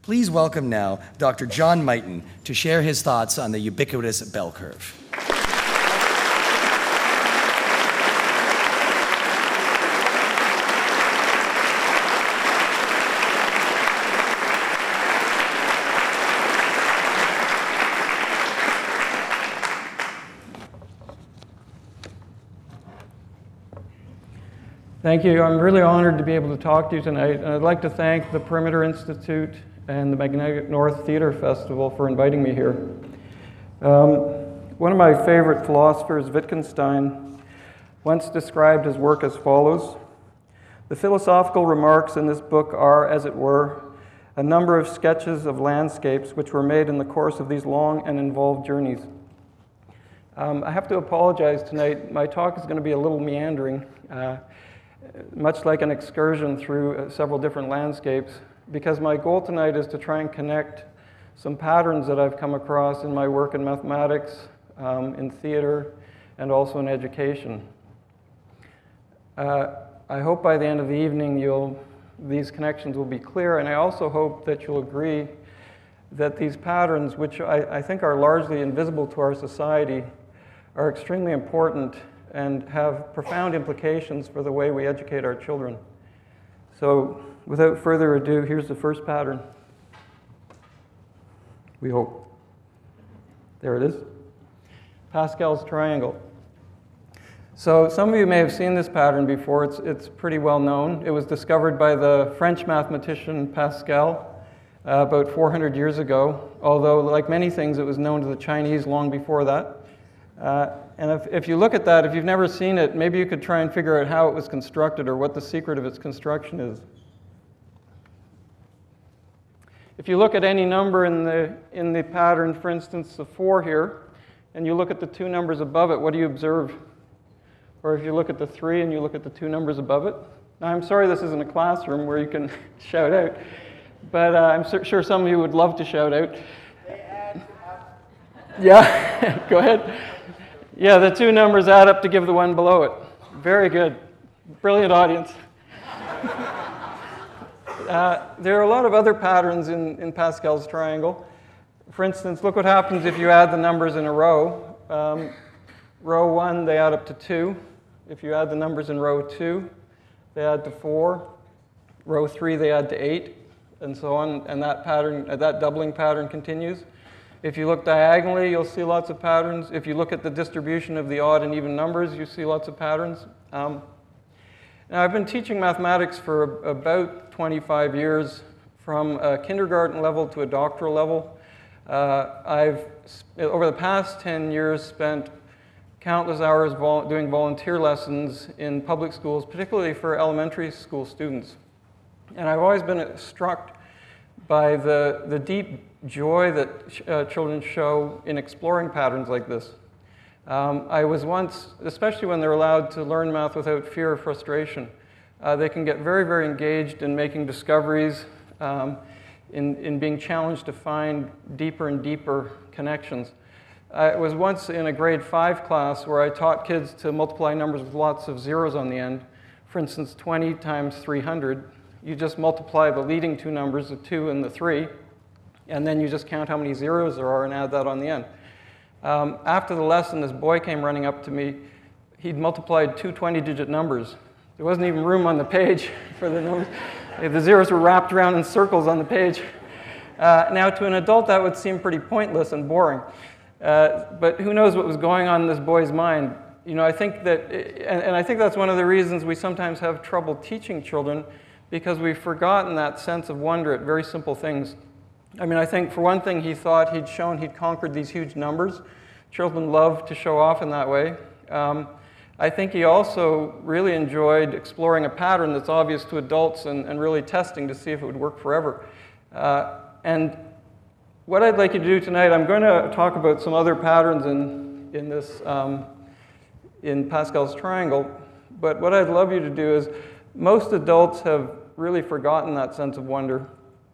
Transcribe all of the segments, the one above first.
Please welcome now Dr. John Mighton to share his thoughts on the ubiquitous bell curve. Thank you. I'm really honored to be able to talk to you tonight. And I'd like to thank the Perimeter Institute and the Magnetic North Theater Festival for inviting me here. One of my favorite philosophers, Wittgenstein, once described his work as follows: "The philosophical remarks in this book are, as it were, a number of sketches of landscapes which were made in the course of these long and involved journeys." I have to apologize tonight. My talk is going to be a little meandering. Much like an excursion through several different landscapes, because my goal tonight is to try and connect some patterns that I've come across in my work in mathematics, in theater, and also in education. I hope by the end of the evening these connections will be clear, and I also hope that you'll agree that these patterns, which I think are largely invisible to our society, are extremely important and have profound implications for the way we educate our children. So, without further ado, here's the first pattern. We hope. There it is. Pascal's triangle. So, some of you may have seen this pattern before. It's pretty well known. It was discovered by the French mathematician Pascal about 400 years ago, although, like many things, it was known to the Chinese long before that. And if you look at that, if you've never seen it, maybe you could try and figure out how it was constructed or what the secret of its construction is. If you look at any number in the pattern, for instance, the 4 here, and you look at the 2 numbers above it, what do you observe? Or if you look at the 3 and you look at the 2 numbers above it? Now, I'm sorry this isn't a classroom where you can shout out, but I'm sure some of you would love to shout out. Yeah, go ahead. Yeah, the 2 numbers add up to give the one below it. Very good. Brilliant audience. There are a lot of other patterns in Pascal's triangle. For instance, look what happens if you add the numbers in a row. Row 1, they add up to 2. If you add the numbers in row 2, they add to 4. Row 3, they add to 8, and so on. And that pattern, that doubling pattern continues. If you look diagonally, you'll see lots of patterns. If you look at the distribution of the odd and even numbers, you see lots of patterns. Now, I've been teaching mathematics for about 25 years, from a kindergarten level to a doctoral level. I've, over the past 10 years, spent countless hours doing volunteer lessons in public schools, particularly for elementary school students. And I've always been struck by the deep joy that children show in exploring patterns like this. I was once, especially when they're allowed to learn math without fear or frustration, they can get very, very engaged in making discoveries, in being challenged to find deeper and deeper connections. I was once in a grade 5 class where I taught kids to multiply numbers with lots of zeros on the end. For instance, 20 times 300. You just multiply the leading 2 numbers, the 2 and the 3, and then you just count how many zeros there are and add that on the end. After the lesson, this boy came running up to me. He'd multiplied 2 20-digit numbers. There wasn't even room on the page for the numbers. The zeros were wrapped around in circles on the page. Now, to an adult, that would seem pretty pointless and boring. But who knows what was going on in this boy's mind? You know, I think that, and I think that's one of the reasons we sometimes have trouble teaching children, because we've forgotten that sense of wonder at very simple things. I mean, I think for one thing, he thought he'd conquered these huge numbers. Children love to show off in that way. I think he also really enjoyed exploring a pattern that's obvious to adults and really testing to see if it would work forever. And what I'd like you to do tonight, I'm going to talk about some other patterns in Pascal's triangle, but what I'd love you to do is, most adults have really forgotten that sense of wonder,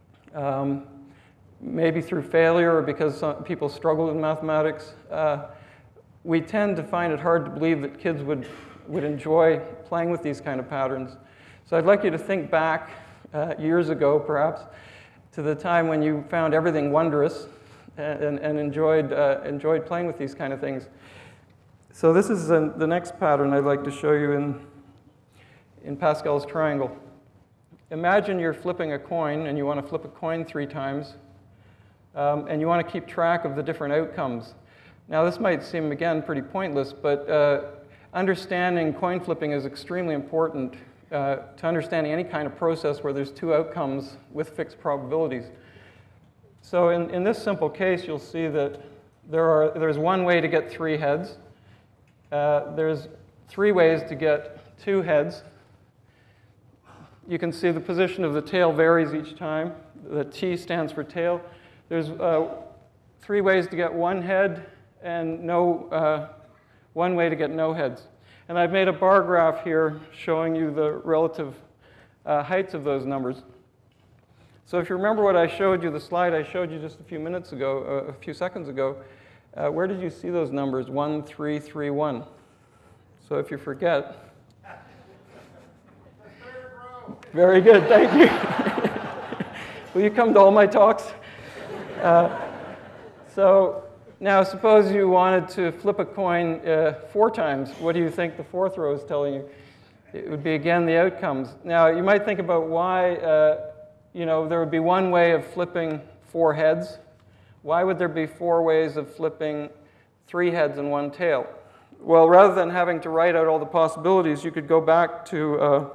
maybe through failure or because some people struggle with mathematics. We tend to find it hard to believe that kids would enjoy playing with these kind of patterns. So I'd like you to think back years ago, perhaps, to the time when you found everything wondrous and enjoyed playing with these kind of things. So this is the next pattern I'd like to show you in Pascal's triangle. Imagine you're flipping a coin, and you want to flip a coin 3 times, and you want to keep track of the different outcomes. Now, this might seem, again, pretty pointless, but understanding coin flipping is extremely important to understanding any kind of process where there's 2 outcomes with fixed probabilities. So in this simple case, you'll see that there's 1 way to get 3 heads. There's 3 ways to get 2 heads. You can see the position of the tail varies each time. The T stands for tail. There's 3 ways to get 1 head and 1 way to get no heads. And I've made a bar graph here showing you the relative heights of those numbers. So if you remember what I showed you, the slide I showed you just a few seconds ago, where did you see those numbers? 1, 3, 3, 1. So if you forget. Very good, thank you. Will you come to all my talks? So now suppose you wanted to flip a coin 4 times. What do you think the 4th row is telling you? It would be, again, the outcomes. Now, you might think about why there would be 1 way of flipping 4 heads. Why would there be 4 ways of flipping 3 heads and 1 tail? Well, rather than having to write out all the possibilities, you could go back to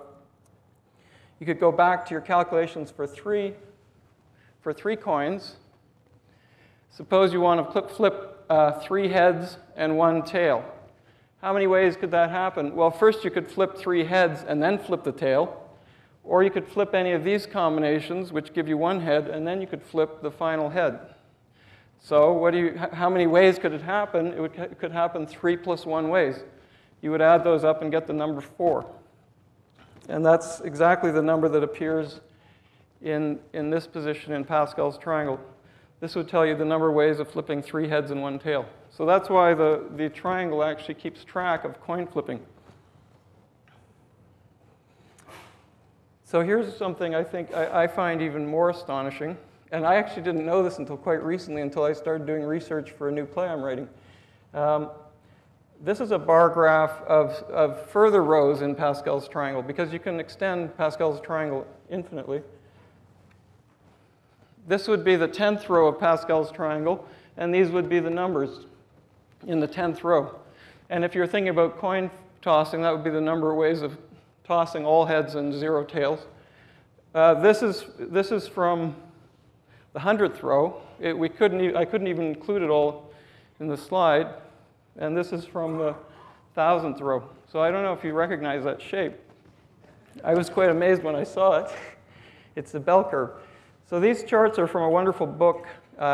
your calculations for 3 coins. Suppose you want to flip 3 heads and 1 tail. How many ways could that happen? Well, first you could flip 3 heads and then flip the tail. Or you could flip any of these combinations, which give you 1 head, and then you could flip the final head. So how many ways could it happen? It could happen 3 plus 1 ways. You would add those up and get the number 4. And that's exactly the number that appears in this position in Pascal's triangle. This would tell you the number of ways of flipping 3 heads and 1 tail. So that's why the triangle actually keeps track of coin flipping. So here's something I find even more astonishing. And I actually didn't know this until quite recently, until I started doing research for a new play I'm writing. This is a bar graph of further rows in Pascal's triangle, because you can extend Pascal's triangle infinitely. This would be the 10th row of Pascal's triangle, and these would be the numbers in the 10th row. And if you're thinking about coin tossing, that would be the number of ways of tossing all heads and 0 tails. This is from the 100th row. I couldn't even include it all in the slide. And this is from the 1000th row. So I don't know if you recognize that shape. I was quite amazed when I saw it. It's the bell curve. So these charts are from a wonderful book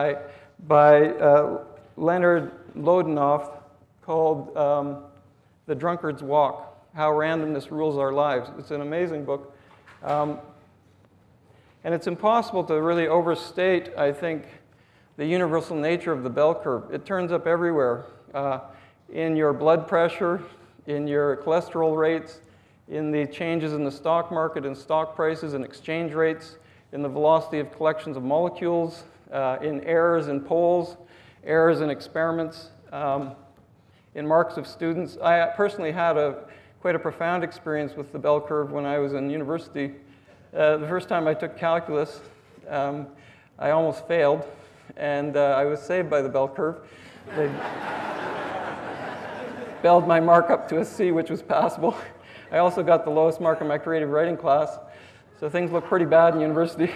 by Leonard Lodinoff called The Drunkard's Walk: How Randomness Rules Our Lives. It's an amazing book. And it's impossible to really overstate, I think, the universal nature of the bell curve. It turns up everywhere. In your blood pressure, in your cholesterol rates, in the changes in the stock market and stock prices and exchange rates, in the velocity of collections of molecules, in errors in polls, errors in experiments, in marks of students. I personally had quite a profound experience with the bell curve when I was in university. The first time I took calculus, I almost failed, and I was saved by the bell curve. They belled my mark up to a C, which was passable. I also got the lowest mark in my creative writing class, so things look pretty bad in university.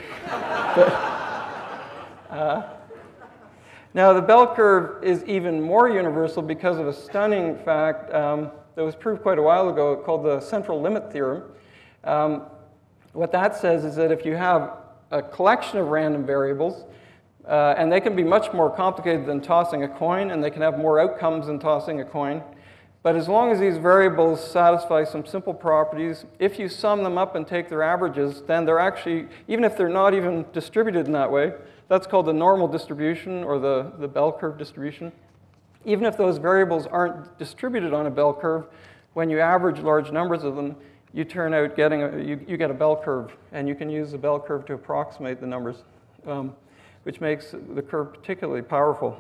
Now, the bell curve is even more universal because of a stunning fact that was proved quite a while ago called the central limit theorem. What that says is that if you have a collection of random variables, and they can be much more complicated than tossing a coin, and they can have more outcomes than tossing a coin, but as long as these variables satisfy some simple properties, if you sum them up and take their averages, then they're actually, even if they're not even distributed in that way, that's called the normal distribution or the bell curve distribution. Even if those variables aren't distributed on a bell curve, when you average large numbers of them, you turn out you get a bell curve, and you can use the bell curve to approximate the numbers. which makes the curve particularly powerful.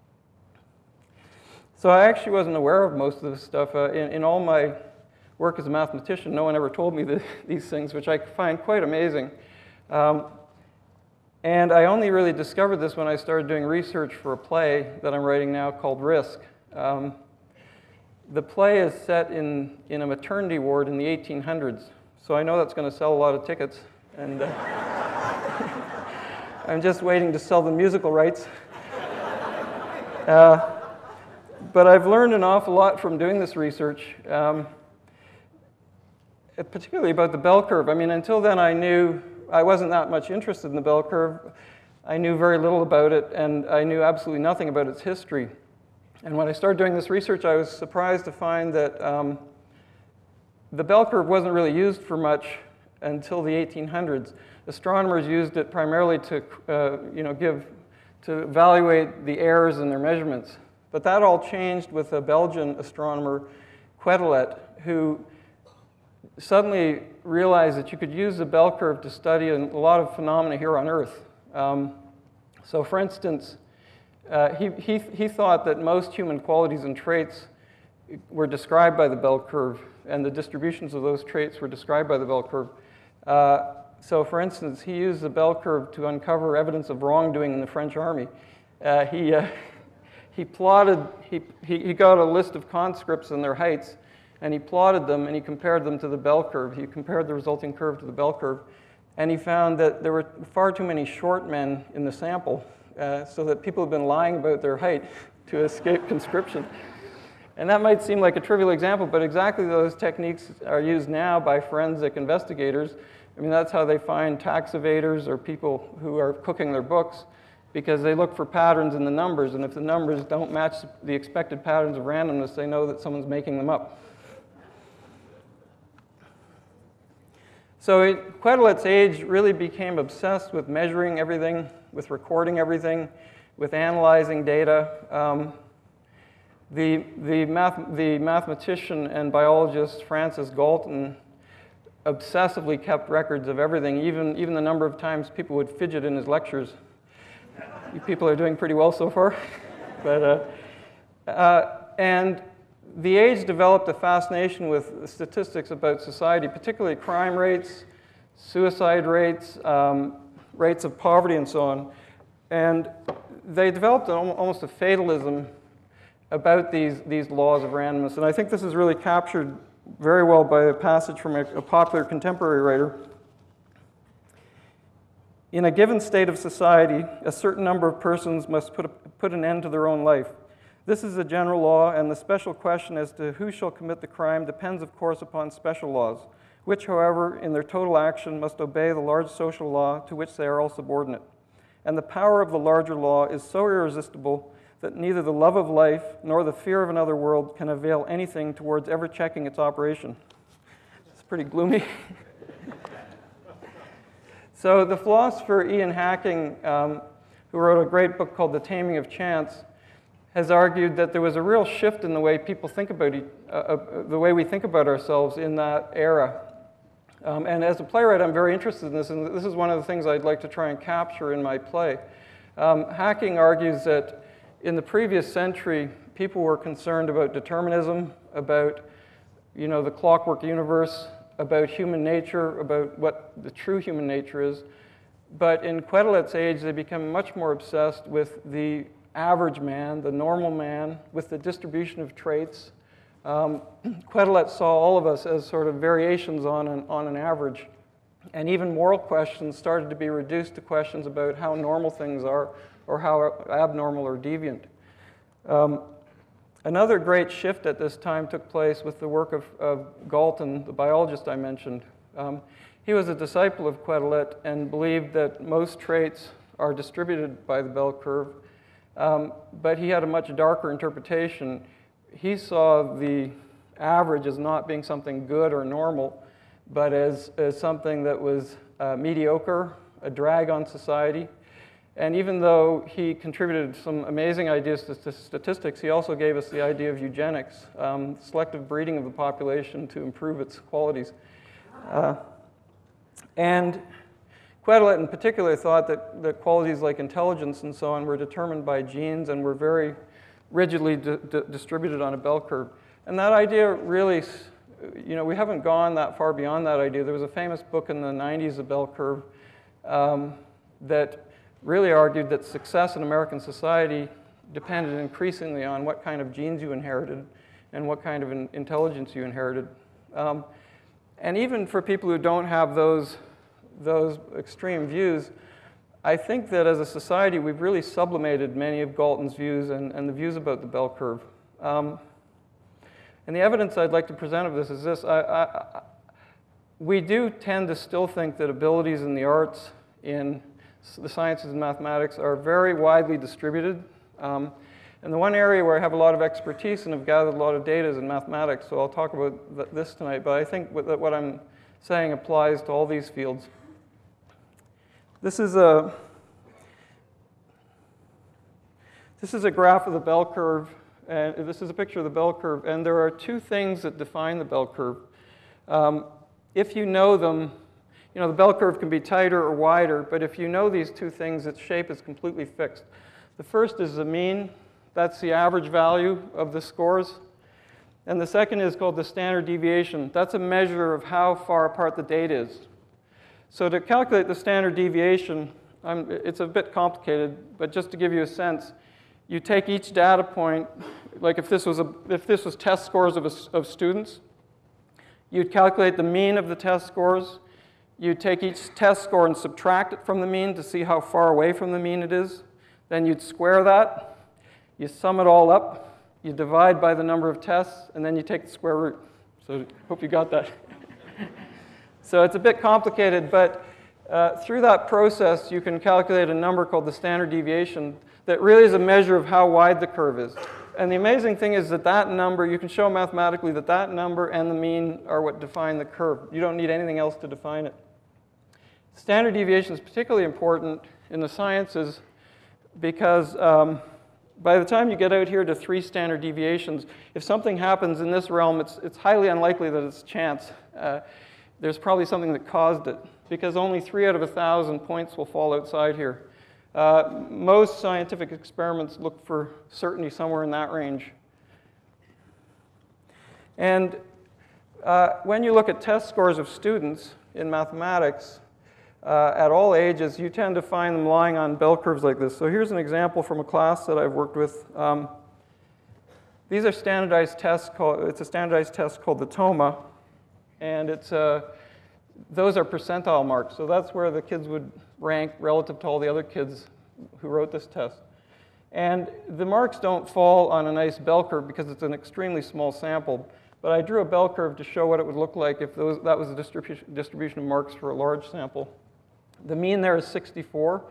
So I actually wasn't aware of most of this stuff. In all my work as a mathematician, no one ever told me these things, which I find quite amazing. And I only really discovered this when I started doing research for a play that I'm writing now called Risk. The play is set in a maternity ward in the 1800s, so I know that's going to sell a lot of tickets. And I'm just waiting to sell the musical rights. But I've learned an awful lot from doing this research, particularly about the bell curve. I mean, until then I wasn't that much interested in the bell curve. I knew very little about it, and I knew absolutely nothing about its history. And when I started doing this research, I was surprised to find that the bell curve wasn't really used for much until the 1800s. Astronomers used it primarily to evaluate the errors in their measurements. But that all changed with a Belgian astronomer, Quetelet, who suddenly realized that you could use the bell curve to study a lot of phenomena here on Earth. So for instance, he thought that most human qualities and traits were described by the bell curve, and the distributions of those traits were described by the bell curve. So for instance, he used the bell curve to uncover evidence of wrongdoing in the French army. He got a list of conscripts and their heights, and he plotted them, and he compared them to the bell curve. He compared the resulting curve to the bell curve, and he found that there were far too many short men in the sample, so that people have been lying about their height to escape conscription. And that might seem like a trivial example, but exactly those techniques are used now by forensic investigators. I mean, that's how they find tax evaders or people who are cooking their books, because they look for patterns in the numbers, and if the numbers don't match the expected patterns of randomness, they know that someone's making them up. So Quetelet's age really became obsessed with measuring everything, with recording everything, with analyzing data. The mathematician and biologist Francis Galton obsessively kept records of everything, even the number of times people would fidget in his lectures. You people are doing pretty well so far. And the age developed a fascination with statistics about society, particularly crime rates, suicide rates, rates of poverty, and so on. And they developed almost a fatalism about these laws of randomness. And I think this is really captured very well by a passage from a popular contemporary writer. In a given state of society, a certain number of persons must put an end to their own life. This is a general law, and the special question as to who shall commit the crime depends, of course, upon special laws, which, however, in their total action must obey the large social law to which they are all subordinate. And the power of the larger law is so irresistible that neither the love of life nor the fear of another world can avail anything towards ever checking its operation. It's pretty gloomy. So the philosopher Ian Hacking, who wrote a great book called The Taming of Chance, has argued that there was a real shift in the way people think about the way we think about ourselves in that era. And as a playwright, I'm very interested in this, and this is one of the things I'd like to try and capture in my play. Hacking argues that in the previous century, people were concerned about determinism, about the clockwork universe, about human nature, about what the true human nature is. But in Quetelet's age, they become much more obsessed with the average man, the normal man, with the distribution of traits. Quetelet saw all of us as sort of variations on an average. And even moral questions started to be reduced to questions about how normal things are or how abnormal or deviant. Another great shift at this time took place with the work of Galton, the biologist I mentioned. He was a disciple of Quetelet and believed that most traits are distributed by the bell curve, but he had a much darker interpretation. He saw the average as not being something good or normal, but as something that was mediocre, a drag on society. And even though he contributed some amazing ideas to statistics, he also gave us the idea of eugenics, selective breeding of the population to improve its qualities. And Quetelet in particular thought that qualities like intelligence and so on were determined by genes and were very rigidly distributed on a bell curve. And that idea really, we haven't gone that far beyond that idea. There was a famous book in the 90s, The Bell Curve, that really argued that success in American society depended increasingly on what kind of genes you inherited and what kind of intelligence you inherited. And even for people who don't have those extreme views, I think that as a society, we've really sublimated many of Galton's views and the views about the bell curve. And the evidence I'd like to present of this is this. We do tend to still think that abilities in the arts, in the sciences and mathematics, are very widely distributed. And the one area where I have a lot of expertise and have gathered a lot of data is in mathematics, so I'll talk about this tonight. But I think that what I'm saying applies to all these fields. This is a graph of the bell curve, and this is a picture of the bell curve, and there are two things that define the bell curve. If you know them, the bell curve can be tighter or wider, but if you know these two things, its shape is completely fixed. The first is the mean. That's the average value of the scores. And the second is called the standard deviation. That's a measure of how far apart the data is. So to calculate the standard deviation, it's a bit complicated, but just to give you a sense, you take each data point, like if this was test scores of students, you'd calculate the mean of the test scores. You'd take each test score and subtract it from the mean to see how far away from the mean it is. Then you'd square that. You sum it all up. You divide by the number of tests, and then you take the square root. So I hope you got that. So it's a bit complicated, but through that process, you can calculate a number called the standard deviation that really is a measure of how wide the curve is. And the amazing thing is that number, you can show mathematically that number and the mean are what define the curve. You don't need anything else to define it. Standard deviation is particularly important in the sciences because by the time you get out here to 3 standard deviations, if something happens in this realm, it's highly unlikely that it's chance. There's probably something that caused it, because only 3 out of 1,000 points will fall outside here. Most scientific experiments look for certainty somewhere in that range. And when you look at test scores of students in mathematics, at all ages, you tend to find them lying on bell curves like this. So here's an example from a class that I've worked with. These are standardized tests. It's a standardized test called the TOMA, and those are percentile marks. So that's where the kids would rank relative to all the other kids who wrote this test. And the marks don't fall on a nice bell curve because it's an extremely small sample. But I drew a bell curve to show what it would look like if that was a distribution of marks for a large sample. The mean there is 64,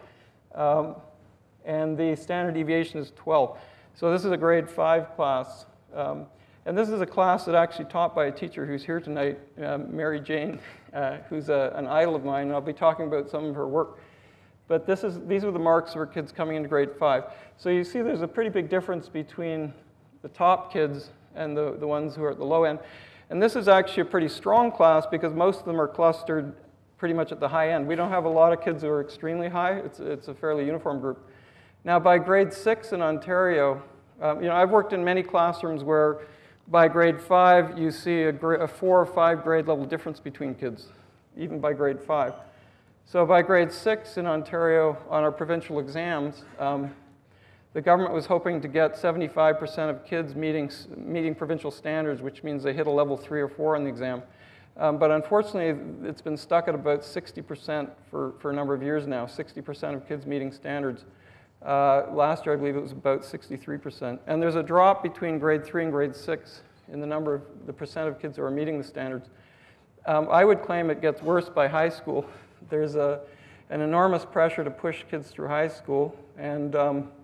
and the standard deviation is 12. So this is a grade 5 class. And this is a class that actually taught by a teacher who's here tonight, Mary Jane, who's an idol of mine, and I'll be talking about some of her work. But these are the marks for kids coming into grade 5. So you see there's a pretty big difference between the top kids and the ones who are at the low end. And this is actually a pretty strong class because most of them are clustered pretty much at the high end. We don't have a lot of kids who are extremely high. It's a fairly uniform group. Now, by grade 6 in Ontario, I've worked in many classrooms where by grade 5, you see a 4 or 5 grade level difference between kids, even by grade 5. So by grade 6 in Ontario, on our provincial exams, the government was hoping to get 75% of kids meeting provincial standards, which means they hit a level 3 or 4 on the exam. But unfortunately, it's been stuck at about 60% for a number of years now, 60% of kids meeting standards. Last year, I believe it was about 63%. And there's a drop between grade 3 and grade 6 in the percent of kids who are meeting the standards. I would claim it gets worse by high school. There's an enormous pressure to push kids through high school. And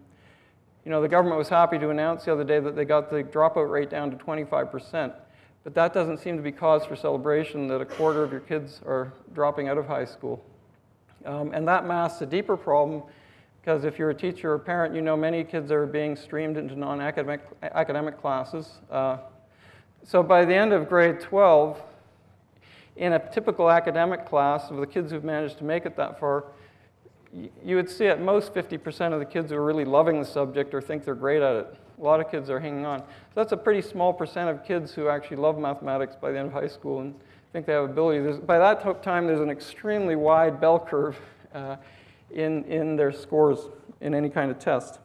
the government was happy to announce the other day that they got the dropout rate down to 25%. But that doesn't seem to be cause for celebration that a quarter of your kids are dropping out of high school. And that masks a deeper problem, because if you're a teacher or a parent, you know many kids are being streamed into academic classes. So by the end of grade 12, in a typical academic class of the kids who've managed to make it that far, you would see at most 50% of the kids who are really loving the subject or think they're great at it. A lot of kids are hanging on. So that's a pretty small percent of kids who actually love mathematics by the end of high school and think they have ability. By that time, there's an extremely wide bell curve in their scores in any kind of test.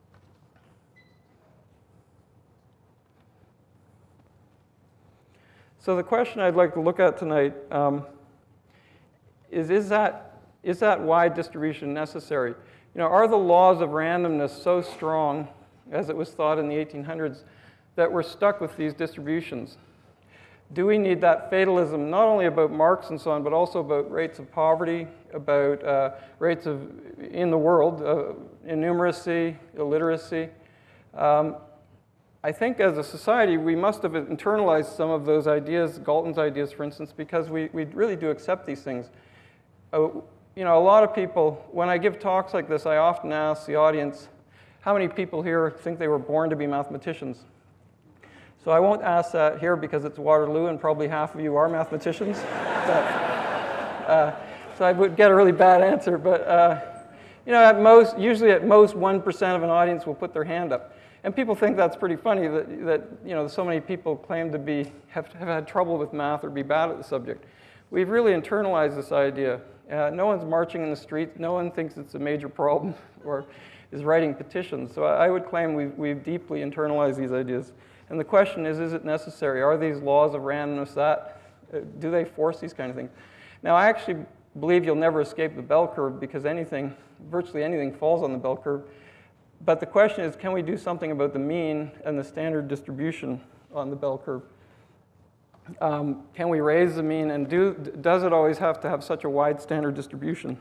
So the question I'd like to look at tonight is that wide distribution necessary? You know, are the laws of randomness so strong, as it was thought in the 1800s, that we're stuck with these distributions? Do we need that fatalism, not only about marks and so on, but also about rates of poverty, about rates of, in the world, innumeracy, illiteracy? I think as a society, we must have internalized some of those ideas, Galton's ideas, for instance, because we really do accept these things. You know, a lot of people, when I give talks like this, I often ask the audience, how many people here think they were born to be mathematicians? So I won't ask that here because it's Waterloo and probably half of you are mathematicians. So I would get a really bad answer, but you know, usually at most 1% of an audience will put their hand up. And people think that's pretty funny that you know, so many people claim to have had trouble with math or be bad at the subject. We've really internalized this idea. No one's marching in the streets. No one thinks it's a major problem or is writing petitions. So I would claim we've deeply internalized these ideas. And the question is it necessary? Are these laws of randomness that? Do they force these kind of things? Now, I actually believe you'll never escape the bell curve because virtually anything falls on the bell curve. But the question is, can we do something about the mean and the standard distribution on the bell curve? Can we raise the mean, and does it always have to have such a wide standard distribution?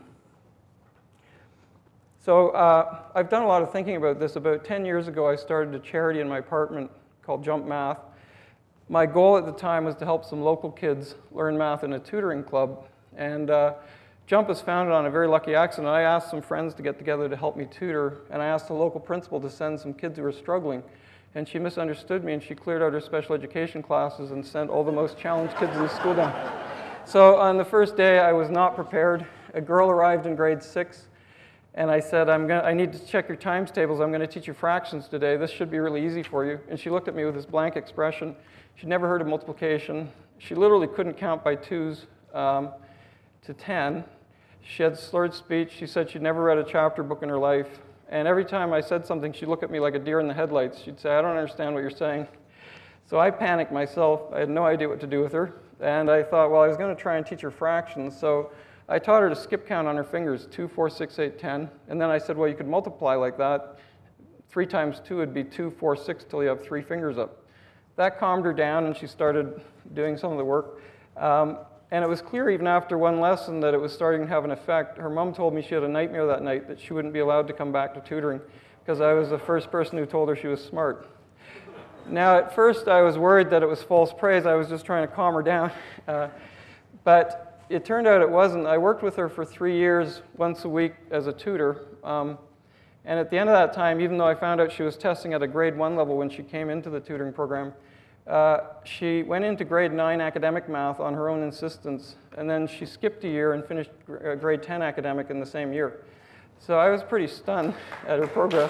So I've done a lot of thinking about this. About 10 years ago, I started a charity in my apartment called Jump Math. My goal at the time was to help some local kids learn math in a tutoring club. And Jump was founded on a very lucky accident. I asked some friends to get together to help me tutor, and I asked the local principal to send some kids who were struggling. And she misunderstood me, and she cleared out her special education classes and sent all the most challenged kids in the school down. So on the first day, I was not prepared. A girl arrived in grade 6, and I said, I need to check your times tables. I'm going to teach you fractions today. This should be really easy for you. And she looked at me with this blank expression. She'd never heard of multiplication. She literally couldn't count by twos to 10. She had slurred speech. She said she'd never read a chapter book in her life. And every time I said something, she'd look at me like a deer in the headlights. She'd say, I don't understand what you're saying. So I panicked myself. I had no idea what to do with her. And I thought, well, I was going to try and teach her fractions. So I taught her to skip count on her fingers, 2, 4, 6, 8, 10. And then I said, well, you could multiply like that. 3 times 2 would be 2, 4, 6 till you have 3 fingers up. That calmed her down, and she started doing some of the work. And it was clear even after one lesson that it was starting to have an effect. Her mom told me she had a nightmare that night that she wouldn't be allowed to come back to tutoring because I was the first person who told her she was smart. Now, at first, I was worried that it was false praise. I was just trying to calm her down. But it turned out it wasn't. I worked with her for 3 years, once a week as a tutor. And at the end of that time, even though I found out she was testing at a grade 1 level when she came into the tutoring program, she went into grade 9 academic math on her own insistence, and then she skipped a year and finished grade 10 academic in the same year. So I was pretty stunned at her progress.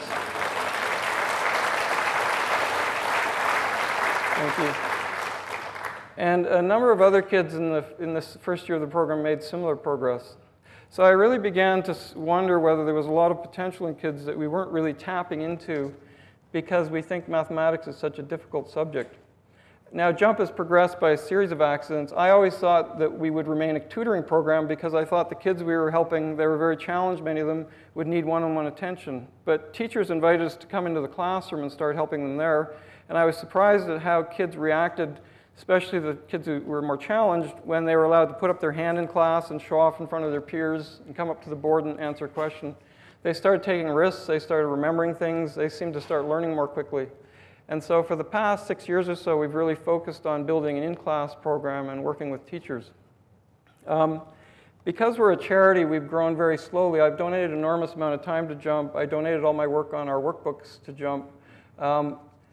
Thank you. And a number of other kids in this first year of the program made similar progress. So I really began to wonder whether there was a lot of potential in kids that we weren't really tapping into because we think mathematics is such a difficult subject. Now, Jump has progressed by a series of accidents. I always thought that we would remain a tutoring program because I thought the kids we were helping, they were very challenged, many of them would need one-on-one attention. But teachers invited us to come into the classroom and start helping them there. And I was surprised at how kids reacted, especially the kids who were more challenged, when they were allowed to put up their hand in class and show off in front of their peers and come up to the board and answer a question. They started taking risks. They started remembering things. They seemed to start learning more quickly. And so for the past 6 years or so, we've really focused on building an in-class program and working with teachers. Because we're a charity, we've grown very slowly. I've donated an enormous amount of time to Jump. I donated all my work on our workbooks to Jump.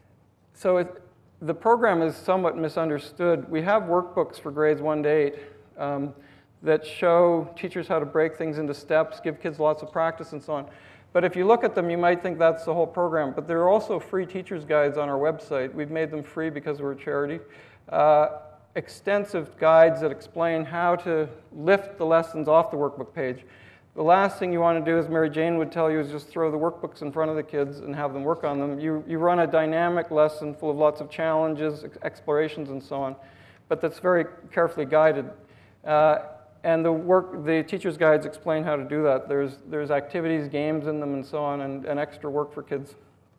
The program is somewhat misunderstood. We have workbooks for grades 1 to 8, that show teachers how to break things into steps, give kids lots of practice and so on. But if you look at them, you might think that's the whole program. But there are also free teachers' guides on our website. We've made them free because we're a charity. Extensive guides that explain how to lift the lessons off the workbook page. The last thing you want to do, as Mary Jane would tell you, is just throw the workbooks in front of the kids and have them work on them. You run a dynamic lesson full of lots of challenges, explorations, and so on, but that's very carefully guided. And the teacher's guides explain how to do that. There's activities, games in them, and so on, and extra work for kids.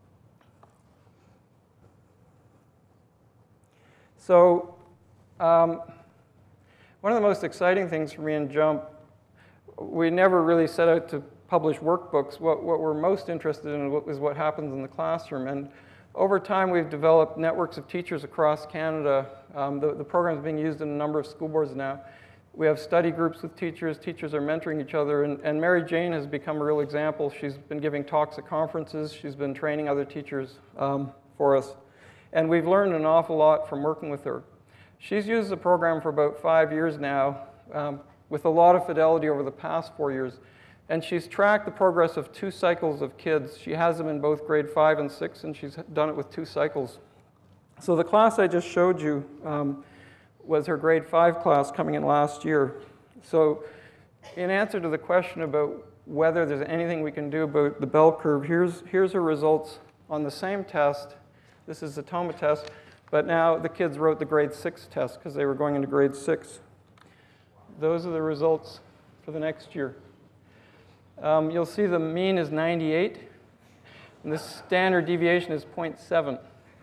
So one of the most exciting things for me in JUMP, we never really set out to publish workbooks. What we're most interested in is what happens in the classroom. And over time, we've developed networks of teachers across Canada. The program is being used in a number of school boards now. We have study groups with teachers. Teachers are mentoring each other. And Mary Jane has become a real example. She's been giving talks at conferences. She's been training other teachers for us. And we've learned an awful lot from working with her. She's used the program for about 5 years now, with a lot of fidelity over the past 4 years. And she's tracked the progress of 2 cycles of kids. She has them in both grade 5 and 6, and she's done it with 2 cycles. So the class I just showed you was her grade 5 class coming in last year. So in answer to the question about whether there's anything we can do about the bell curve, here's her results on the same test. This is the TOMA test, but now the kids wrote the grade 6 test because they were going into grade 6. Those are the results for the next year. You'll see the mean is 98, and the standard deviation is 0.7.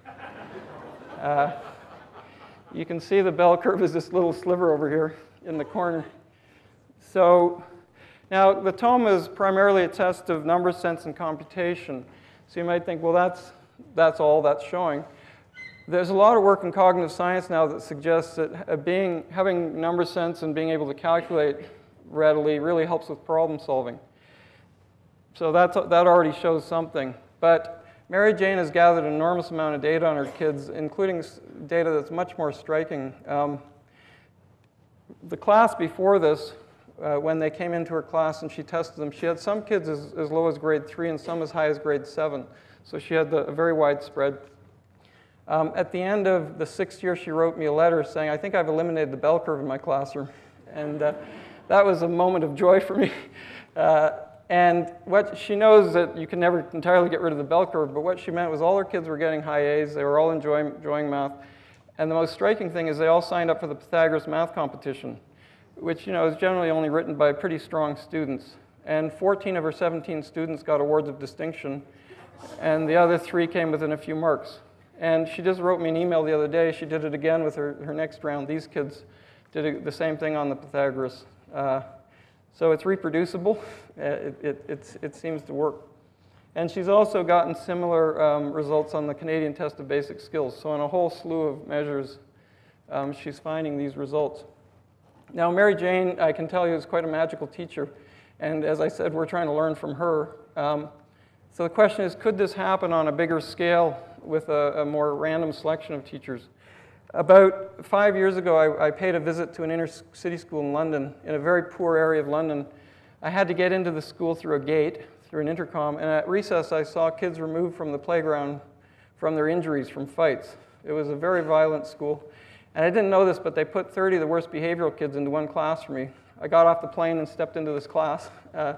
You can see the bell curve is this little sliver over here in the corner. So now the TOMA is primarily a test of number sense and computation. So you might think, well, that's all that's showing. There's a lot of work in cognitive science now that suggests that having number sense and being able to calculate readily really helps with problem solving. So that already shows something. But Mary Jane has gathered an enormous amount of data on her kids, including data that's much more striking. The class before this, when they came into her class and she tested them, she had some kids as low as grade 3 and some as high as grade 7. So she had a very wide spread. At the end of the 6th year, she wrote me a letter saying, I think I've eliminated the bell curve in my classroom. And that was a moment of joy for me. And what she knows that you can never entirely get rid of the bell curve, but what she meant was all her kids were getting high A's. They were all enjoying math. And the most striking thing is they all signed up for the Pythagoras math competition, which is generally only written by pretty strong students. And 14 of her 17 students got awards of distinction, and the other 3 came within a few marks. And she just wrote me an email the other day. She did it again with her next round. These kids did the same thing on the Pythagoras. So it's reproducible. It seems to work. And she's also gotten similar results on the Canadian Test of Basic Skills. So in a whole slew of measures, she's finding these results. Now, Mary Jane, I can tell you, is quite a magical teacher. And as I said, we're trying to learn from her. So the question is, could this happen on a bigger scale with a more random selection of teachers? About 5 years ago, I paid a visit to an inner city school in London, in a very poor area of London. I had to get into the school through a gate, through an intercom, and at recess I saw kids removed from the playground from their injuries, from fights. It was a very violent school. And I didn't know this, but they put 30 of the worst behavioral kids into one class for me. I got off the plane and stepped into this class.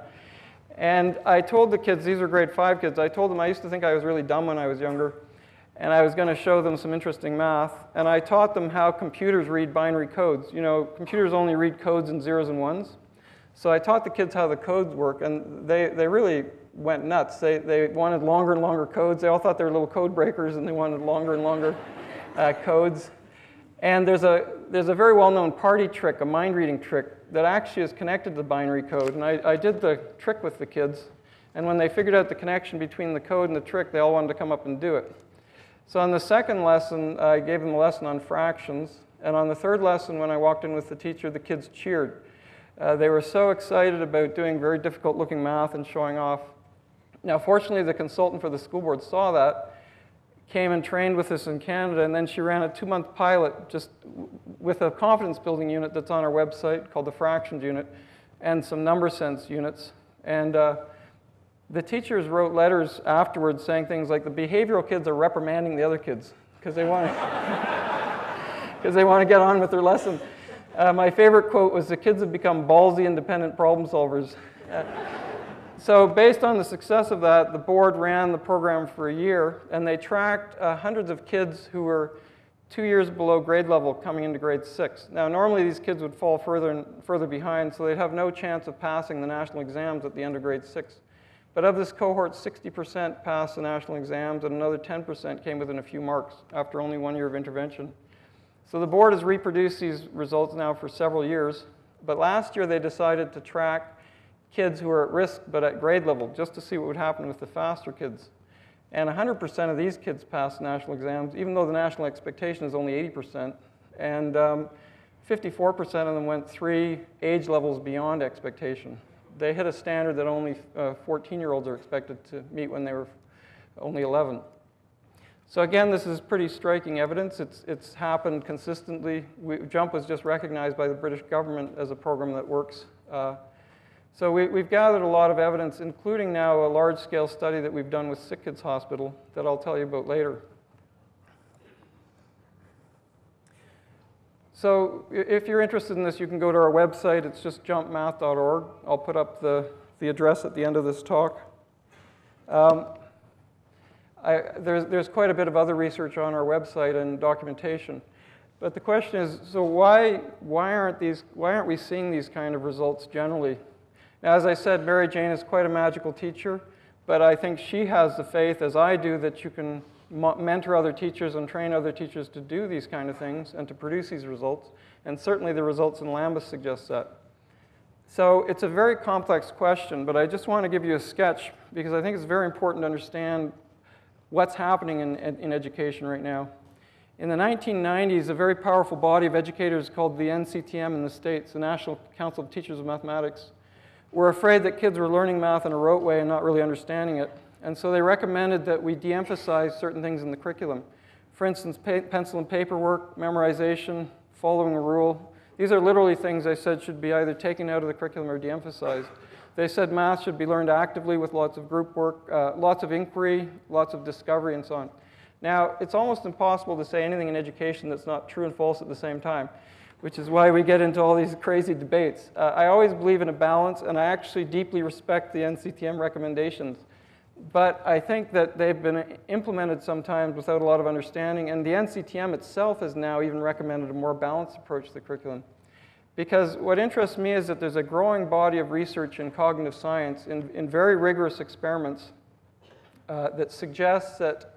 And I told the kids, these are grade 5 kids, I told them I used to think I was really dumb when I was younger, and I was going to show them some interesting math. And I taught them how computers read binary codes. Computers only read codes in 0s and 1s. So I taught the kids how the codes work, and they really went nuts. They wanted longer and longer codes. They all thought they were little code breakers, and they wanted longer and longer codes. And there's a very well-known party trick, a mind-reading trick, that actually is connected to the binary code. And I did the trick with the kids. And when they figured out the connection between the code and the trick, they all wanted to come up and do it. So on the second lesson, I gave them a lesson on fractions. And on the third lesson, when I walked in with the teacher, the kids cheered. They were so excited about doing very difficult-looking math and showing off. Now, fortunately, the consultant for the school board saw that, came and trained with us in Canada, and then she ran a 2-month pilot just with a confidence building unit that's on our website called the fractions unit, and some number sense units. And the teachers wrote letters afterwards saying things like the behavioral kids are reprimanding the other kids because they want to get on with their lesson. My favorite quote was, the kids have become ballsy, independent problem solvers. So based on the success of that, the board ran the program for a year, and they tracked hundreds of kids who were 2 years below grade level coming into grade 6. Now, normally these kids would fall further and further behind, so they'd have no chance of passing the national exams at the end of grade 6. But of this cohort, 60% passed the national exams, and another 10% came within a few marks after only 1 year of intervention. So the board has reproduced these results now for several years, but last year they decided to track kids who are at risk but at grade level, just to see what would happen with the faster kids. And 100% of these kids passed national exams, even though the national expectation is only 80%. And 54% of them went 3 age levels beyond expectation. They hit a standard that only 14-year-olds are expected to meet when they were only 11. So again, this is pretty striking evidence. It's happened consistently. JUMP was just recognized by the British government as a program that works. So we've gathered a lot of evidence, including now a large-scale study that we've done with Sick Kids Hospital that I'll tell you about later. So if you're interested in this, you can go to our website. It's just jumpmath.org. I'll put up the address at the end of this talk. There's quite a bit of other research on our website and documentation. But the question is, so why aren't we seeing these kind of results generally? Now, as I said, Mary Jane is quite a magical teacher, but I think she has the faith, as I do, that you can mentor other teachers and train other teachers to do these kind of things and to produce these results. And certainly the results in Lambeth suggest that. So it's a very complex question, but I just want to give you a sketch because I think it's very important to understand what's happening in education right now. In the 1990s, a very powerful body of educators called the NCTM in the States, the National Council of Teachers of Mathematics, were afraid that kids were learning math in a rote way and not really understanding it. And so they recommended that we de-emphasize certain things in the curriculum. For instance, pencil and paper work, memorization, following a rule. These are literally things they said should be either taken out of the curriculum or de-emphasized. They said math should be learned actively with lots of group work, lots of inquiry, lots of discovery, and so on. Now, it's almost impossible to say anything in education that's not true and false at the same time, which is why we get into all these crazy debates. I always believe in a balance, and I actually deeply respect the NCTM recommendations. But I think that they've been implemented sometimes without a lot of understanding, and the NCTM itself has now even recommended a more balanced approach to the curriculum. Because what interests me is that there's a growing body of research in cognitive science in very rigorous experiments that suggests that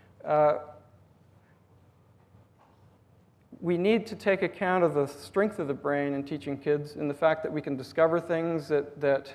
we need to take account of the strength of the brain in teaching kids, and the fact that we can discover things, that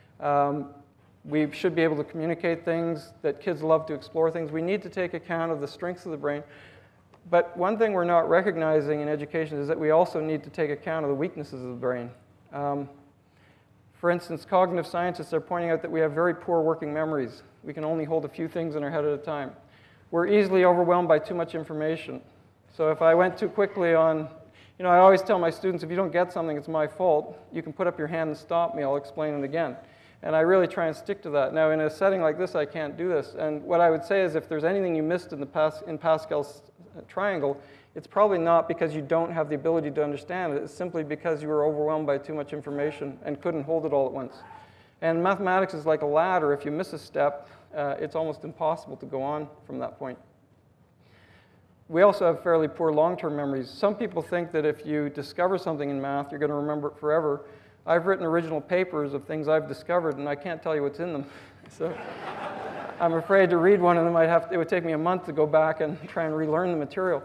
we should be able to communicate things, that kids love to explore things. We need to take account of the strengths of the brain. But one thing we're not recognizing in education is that we also need to take account of the weaknesses of the brain. For instance, cognitive scientists are pointing out that we have very poor working memories. We can only hold a few things in our head at a time. We're easily overwhelmed by too much information. So if I went too quickly on, I always tell my students, if you don't get something, it's my fault. You can put up your hand and stop me. I'll explain it again. And I really try and stick to that. Now, in a setting like this, I can't do this. And what I would say is if there's anything you missed in Pascal's triangle, it's probably not because you don't have the ability to understand it. It's simply because you were overwhelmed by too much information and couldn't hold it all at once. And mathematics is like a ladder. If you miss a step, it's almost impossible to go on from that point. We also have fairly poor long-term memories. Some people think that if you discover something in math, you're going to remember it forever. I've written original papers of things I've discovered, and I can't tell you what's in them. So I'm afraid to read one of them. It would take me a month to go back and try and relearn the material.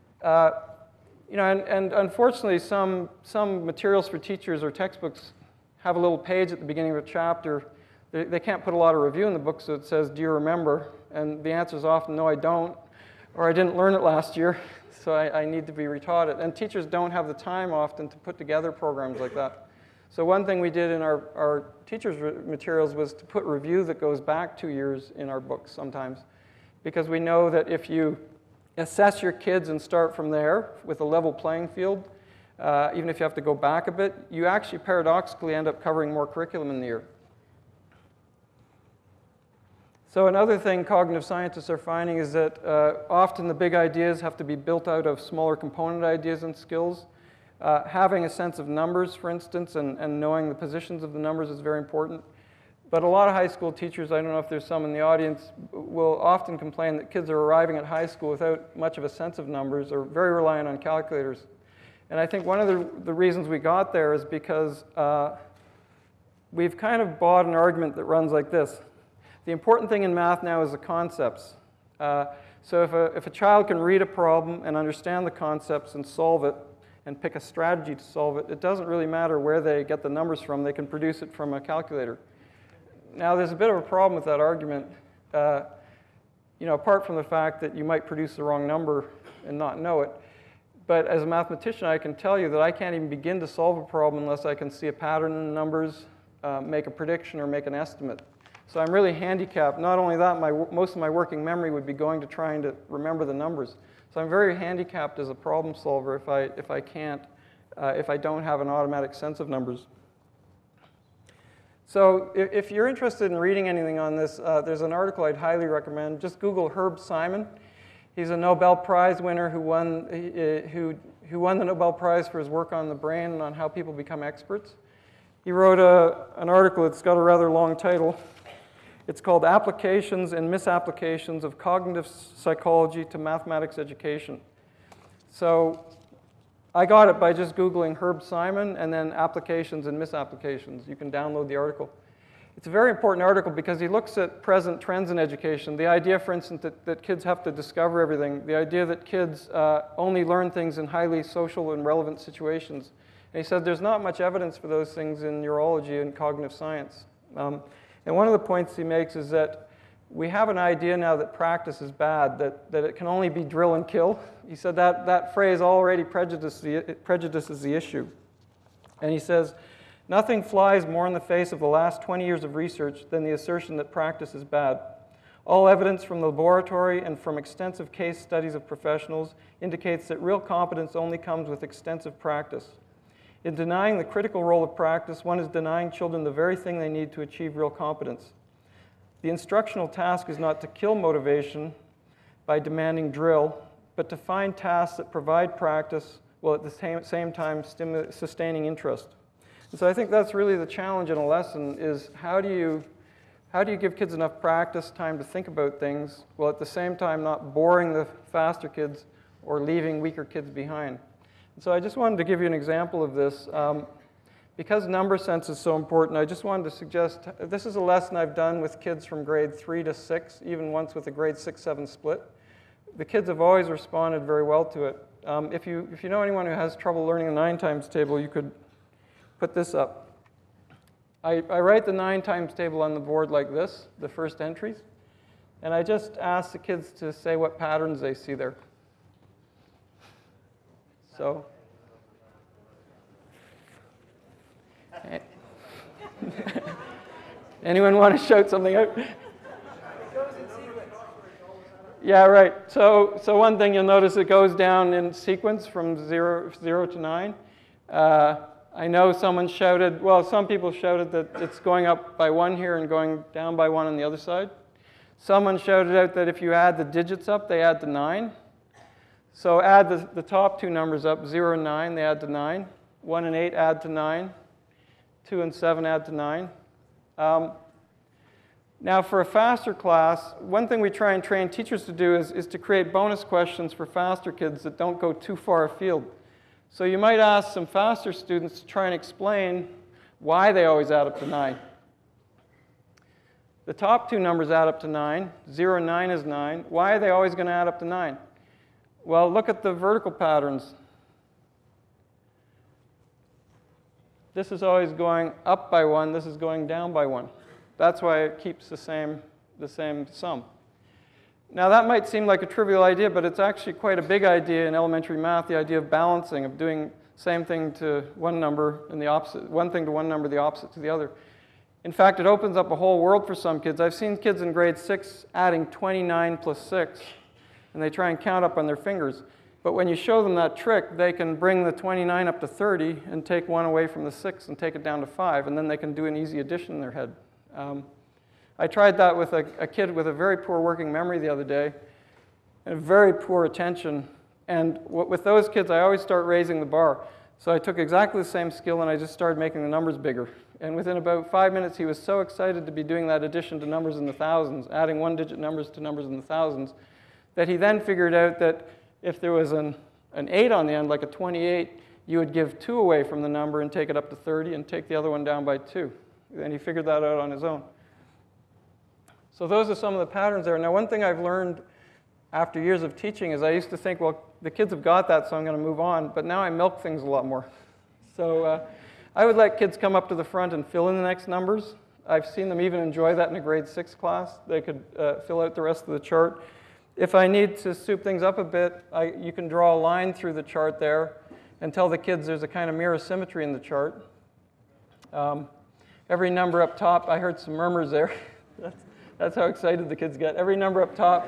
And unfortunately, some materials for teachers or textbooks have a little page at the beginning of a chapter. They can't put a lot of review in the book, so it says, "Do you remember?" And the answer is often, "No, I don't," or "I didn't learn it last year, so I need to be retaught it." And teachers don't have the time often to put together programs like that. So one thing we did in our teachers' materials was to put review that goes back 2 years in our books sometimes. because we know that if you assess your kids and start from there with a level playing field, even if you have to go back a bit, you actually paradoxically end up covering more curriculum in the year. So another thing cognitive scientists are finding is that often the big ideas have to be built out of smaller component ideas and skills. Having a sense of numbers, for instance, and knowing the positions of the numbers is very important. But a lot of high school teachers, I don't know if there's some in the audience, will often complain that kids are arriving at high school without much of a sense of numbers or very reliant on calculators. And I think one of the reasons we got there is because we've kind of bought an argument that runs like this. The important thing in math now is the concepts. So if a child can read a problem and understand the concepts and solve it and pick a strategy to solve it, it doesn't really matter where they get the numbers from. They can produce it from a calculator. Now, there's a bit of a problem with that argument. Apart from the fact that you might produce the wrong number and not know it. But as a mathematician, I can tell you that I can't even begin to solve a problem unless I can see a pattern in the numbers, make a prediction, or make an estimate. So I'm really handicapped. Not only that, most of my working memory would be going to trying to remember the numbers. So I'm very handicapped as a problem solver if I don't have an automatic sense of numbers. So if you're interested in reading anything on this, there's an article I'd highly recommend. Just Google Herb Simon. He's a Nobel Prize winner who won the Nobel Prize for his work on the brain and on how people become experts. He wrote an article that's got a rather long title. It's called Applications and Misapplications of Cognitive Psychology to Mathematics Education. So I got it by just Googling Herb Simon and then applications and misapplications. You can download the article. It's a very important article because he looks at present trends in education. The idea, for instance, that kids have to discover everything. The idea that kids only learn things in highly social and relevant situations. And he said there's not much evidence for those things in neurology and cognitive science. And one of the points he makes is that we have an idea now that practice is bad, that it can only be drill and kill. He said that phrase already prejudices the issue. And he says, nothing flies more in the face of the last 20 years of research than the assertion that practice is bad. All evidence from the laboratory and from extensive case studies of professionals indicates that real competence only comes with extensive practice. In denying the critical role of practice, one is denying children the very thing they need to achieve real competence. The instructional task is not to kill motivation by demanding drill, but to find tasks that provide practice while at the same time sustaining interest. And so I think that's really the challenge in a lesson is how do you give kids enough practice time to think about things while at the same time not boring the faster kids or leaving weaker kids behind. And so I just wanted to give you an example of this. Because number sense is so important, I just wanted to suggest, this is a lesson I've done with kids from grade 3 to 6, even once with a grade 6-7 split. The kids have always responded very well to it. If you know anyone who has trouble learning the 9 times table, you could put this up. I write the 9 times table on the board like this, the first entries, and I just ask the kids to say what patterns they see there. So, anyone want to shout something out? Yeah, right. So one thing you'll notice, it goes down in sequence from 0 to 9. I know someone shouted, well, some people shouted that it's going up by 1 here and going down by 1 on the other side. Someone shouted out that if you add the digits up, they add to 9. So add the top 2 numbers up, 0 and 9, they add to 9. 1 and 8 add to 9. 2 and 7 add to 9. Now for a faster class, one thing we try and train teachers to do is to create bonus questions for faster kids that don't go too far afield. So you might ask some faster students to try and explain why they always add up to 9. The top 2 numbers add up to 9. 0 and 9 is 9. Why are they always going to add up to 9? Well, look at the vertical patterns. This is always going up by 1. This is going down by 1. That's why it keeps the same sum. Now that might seem like a trivial idea, but it's actually quite a big idea in elementary math, the idea of balancing, of doing same thing to one number and the opposite, one thing to one number, the opposite to the other. In fact, it opens up a whole world for some kids. I've seen kids in grade 6 adding 29 plus 6, and they try and count up on their fingers. But when you show them that trick, they can bring the 29 up to 30 and take 1 away from the 6 and take it down to 5, and then they can do an easy addition in their head. I tried that with a kid with a very poor working memory the other day, and very poor attention. And with those kids, I always start raising the bar. So I took exactly the same skill, and I just started making the numbers bigger. And within about 5 minutes, he was so excited to be doing that addition to numbers in the thousands, adding 1-digit numbers to numbers in the thousands, that he then figured out that if there was an 8 on the end, like a 28, you would give 2 away from the number and take it up to 30 and take the other one down by 2. And he figured that out on his own. So those are some of the patterns there. Now, one thing I've learned after years of teaching is I used to think, well, the kids have got that, so I'm going to move on. But now I milk things a lot more. So I would let kids come up to the front and fill in the next numbers. I've seen them even enjoy that in a grade 6 class. They could fill out the rest of the chart. If I need to soup things up a bit, you can draw a line through the chart there and tell the kids there's a kind of mirror symmetry in the chart. Every number up top, I heard some murmurs there. That's how excited the kids get. Every number up top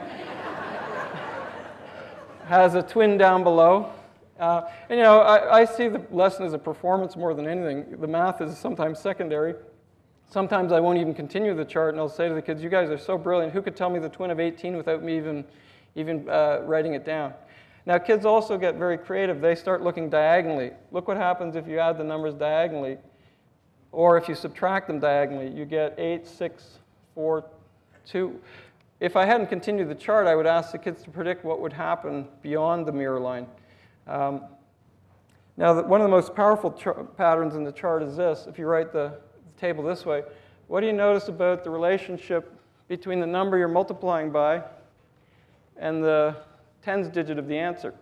has a twin down below. And you know, I see the lesson as a performance more than anything. The math is sometimes secondary. Sometimes I won't even continue the chart, and I'll say to the kids, you guys are so brilliant. Who could tell me the twin of 18 without me even writing it down? Now, kids also get very creative. They start looking diagonally. Look what happens if you add the numbers diagonally, or if you subtract them diagonally. You get 8, 6, 4, 2. If I hadn't continued the chart, I would ask the kids to predict what would happen beyond the mirror line. Now, one of the most powerful patterns in the chart is this. If you write the table this way, what do you notice about the relationship between the number you're multiplying by and the tens digit of the answer?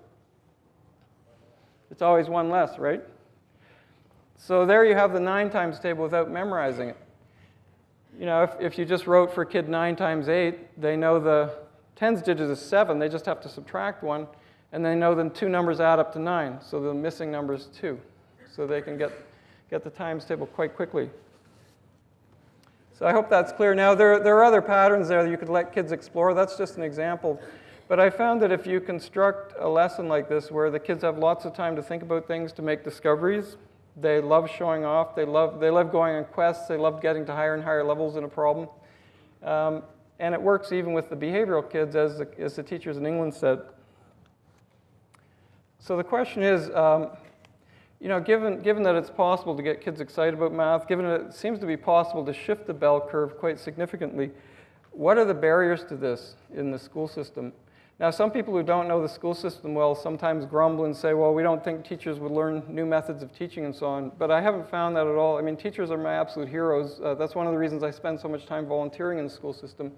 It's always 1 less, right? So there you have the 9 times table without memorizing it. You know, if you just wrote for a kid 9 times 8, they know the tens digit is 7. They just have to subtract 1, and they know then 2 numbers add up to 9. So the missing number is 2. So they can get the times table quite quickly. So I hope that's clear. Now, there are other patterns there that you could let kids explore. That's just an example. But I found that if you construct a lesson like this where the kids have lots of time to think about things, to make discoveries, they love showing off, they love going on quests, they love getting to higher and higher levels in a problem. And it works even with the behavioral kids, as the teachers in England said. So the question is, you know, given that it's possible to get kids excited about math, given that it seems to be possible to shift the bell curve quite significantly, what are the barriers to this in the school system? Now, some people who don't know the school system well sometimes grumble and say, well, we don't think teachers would learn new methods of teaching and so on. But I haven't found that at all. I mean, teachers are my absolute heroes. That's one of the reasons I spend so much time volunteering in the school system.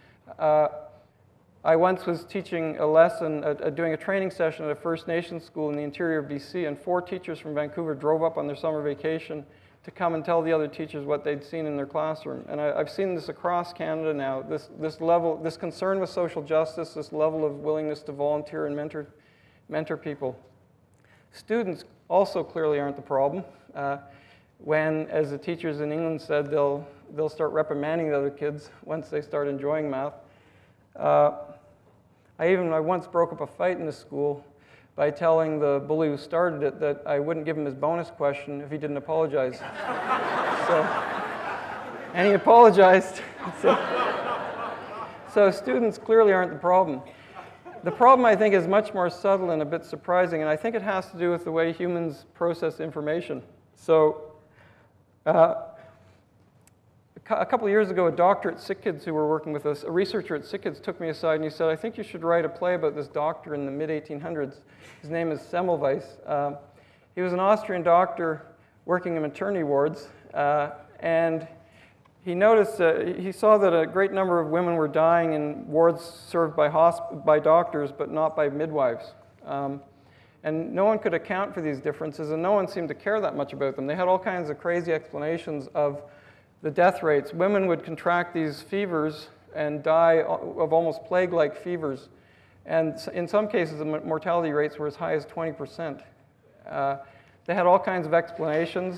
I once was teaching a lesson, doing a training session at a First Nations school in the interior of BC, and 4 teachers from Vancouver drove up on their summer vacation to come and tell the other teachers what they'd seen in their classroom. And I've seen this across Canada now, this concern with social justice, this level of willingness to volunteer and mentor people. Students also clearly aren't the problem. When, as the teachers in England said, they'll start reprimanding the other kids once they start enjoying math. I once broke up a fight in the school by telling the bully who started it that I wouldn't give him his bonus question if he didn't apologize. And he apologized. So students clearly aren't the problem. The problem, I think, is much more subtle and a bit surprising, and I think it has to do with the way humans process information. So a couple of years ago, a doctor at SickKids who were working with us, a researcher at SickKids took me aside and he said, I think you should write a play about this doctor in the mid-1800s. His name is Semmelweis. He was an Austrian doctor working in maternity wards, and he noticed, he saw that a great number of women were dying in wards served by doctors, but not by midwives. And no one could account for these differences, and no one seemed to care that much about them. They had all kinds of crazy explanations of the death rates. Women would contract these fevers and die of almost plague-like fevers. And in some cases, the mortality rates were as high as 20%. They had all kinds of explanations.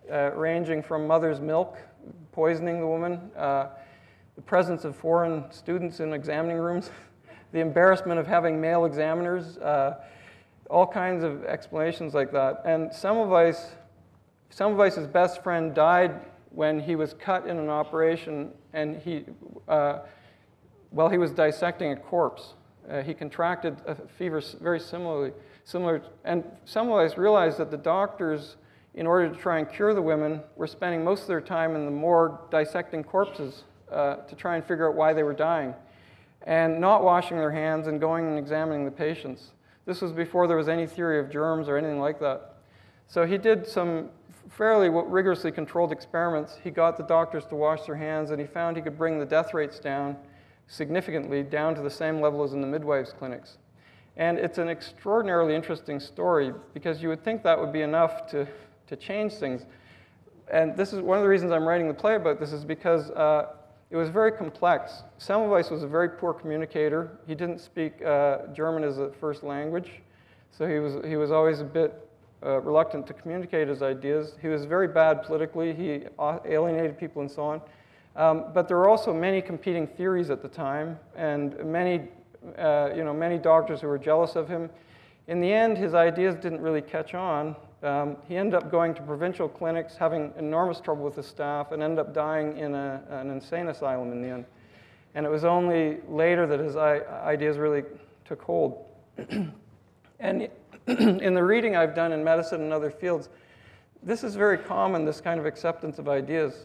ranging from mother's milk, poisoning the woman, the presence of foreign students in examining rooms, the embarrassment of having male examiners, all kinds of explanations like that. And Semmelweis's best friend died when he was cut in an operation, and while he was dissecting a corpse. He contracted a fever very similar, and Semmelweis realized that the doctors, in order to try and cure the women, were spending most of their time in the morgue dissecting corpses to try and figure out why they were dying, and not washing their hands and going and examining the patients. This was before there was any theory of germs or anything like that. So he did some fairly rigorously controlled experiments. He got the doctors to wash their hands, and he found he could bring the death rates down significantly, down to the same level as in the midwives' clinics. And it's an extraordinarily interesting story, because you would think that would be enough to change things. And this is one of the reasons I'm writing the play about this, is because it was very complex. Semmelweis was a very poor communicator. He didn't speak German as a first language, so he was always a bit reluctant to communicate his ideas. He was very bad politically. He alienated people and so on. But there were also many competing theories at the time, and many doctors who were jealous of him. In the end, his ideas didn't really catch on. He ended up going to provincial clinics, having enormous trouble with his staff, and ended up dying in an insane asylum in the end. And it was only later that his ideas really took hold. And in the reading I've done in medicine and other fields, this is very common, this kind of acceptance of ideas.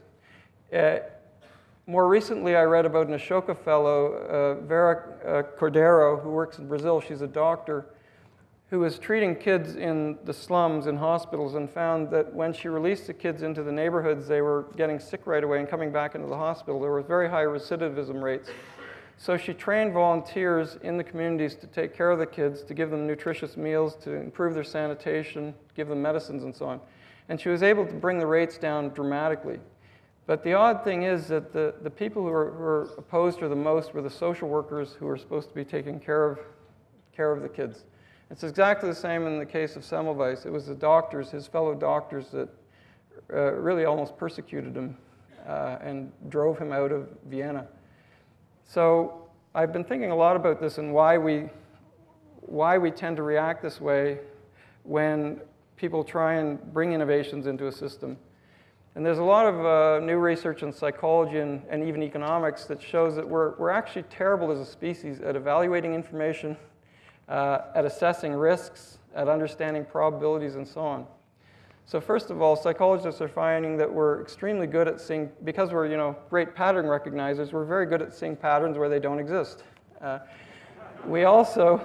More recently, I read about an Ashoka fellow, Vera Cordeiro, who works in Brazil. She's a doctor who was treating kids in the slums in hospitals, and found that when she released the kids into the neighborhoods, they were getting sick right away and coming back into the hospital. There were very high recidivism rates. So she trained volunteers in the communities to take care of the kids, to give them nutritious meals, to improve their sanitation, give them medicines and so on. And she was able to bring the rates down dramatically. But the odd thing is that the people who were opposed her the most were the social workers who were supposed to be taking care of the kids. It's exactly the same in the case of Semmelweis. It was the doctors, his fellow doctors, that really almost persecuted him and drove him out of Vienna. So I've been thinking a lot about this and why we tend to react this way when people try and bring innovations into a system. And there's a lot of new research in psychology and even economics that shows that we're actually terrible as a species at evaluating information, at assessing risks, at understanding probabilities, and so on. So first of all, psychologists are finding that we're extremely good at seeing, because we're great pattern recognizers, we're very good at seeing patterns where they don't exist. We also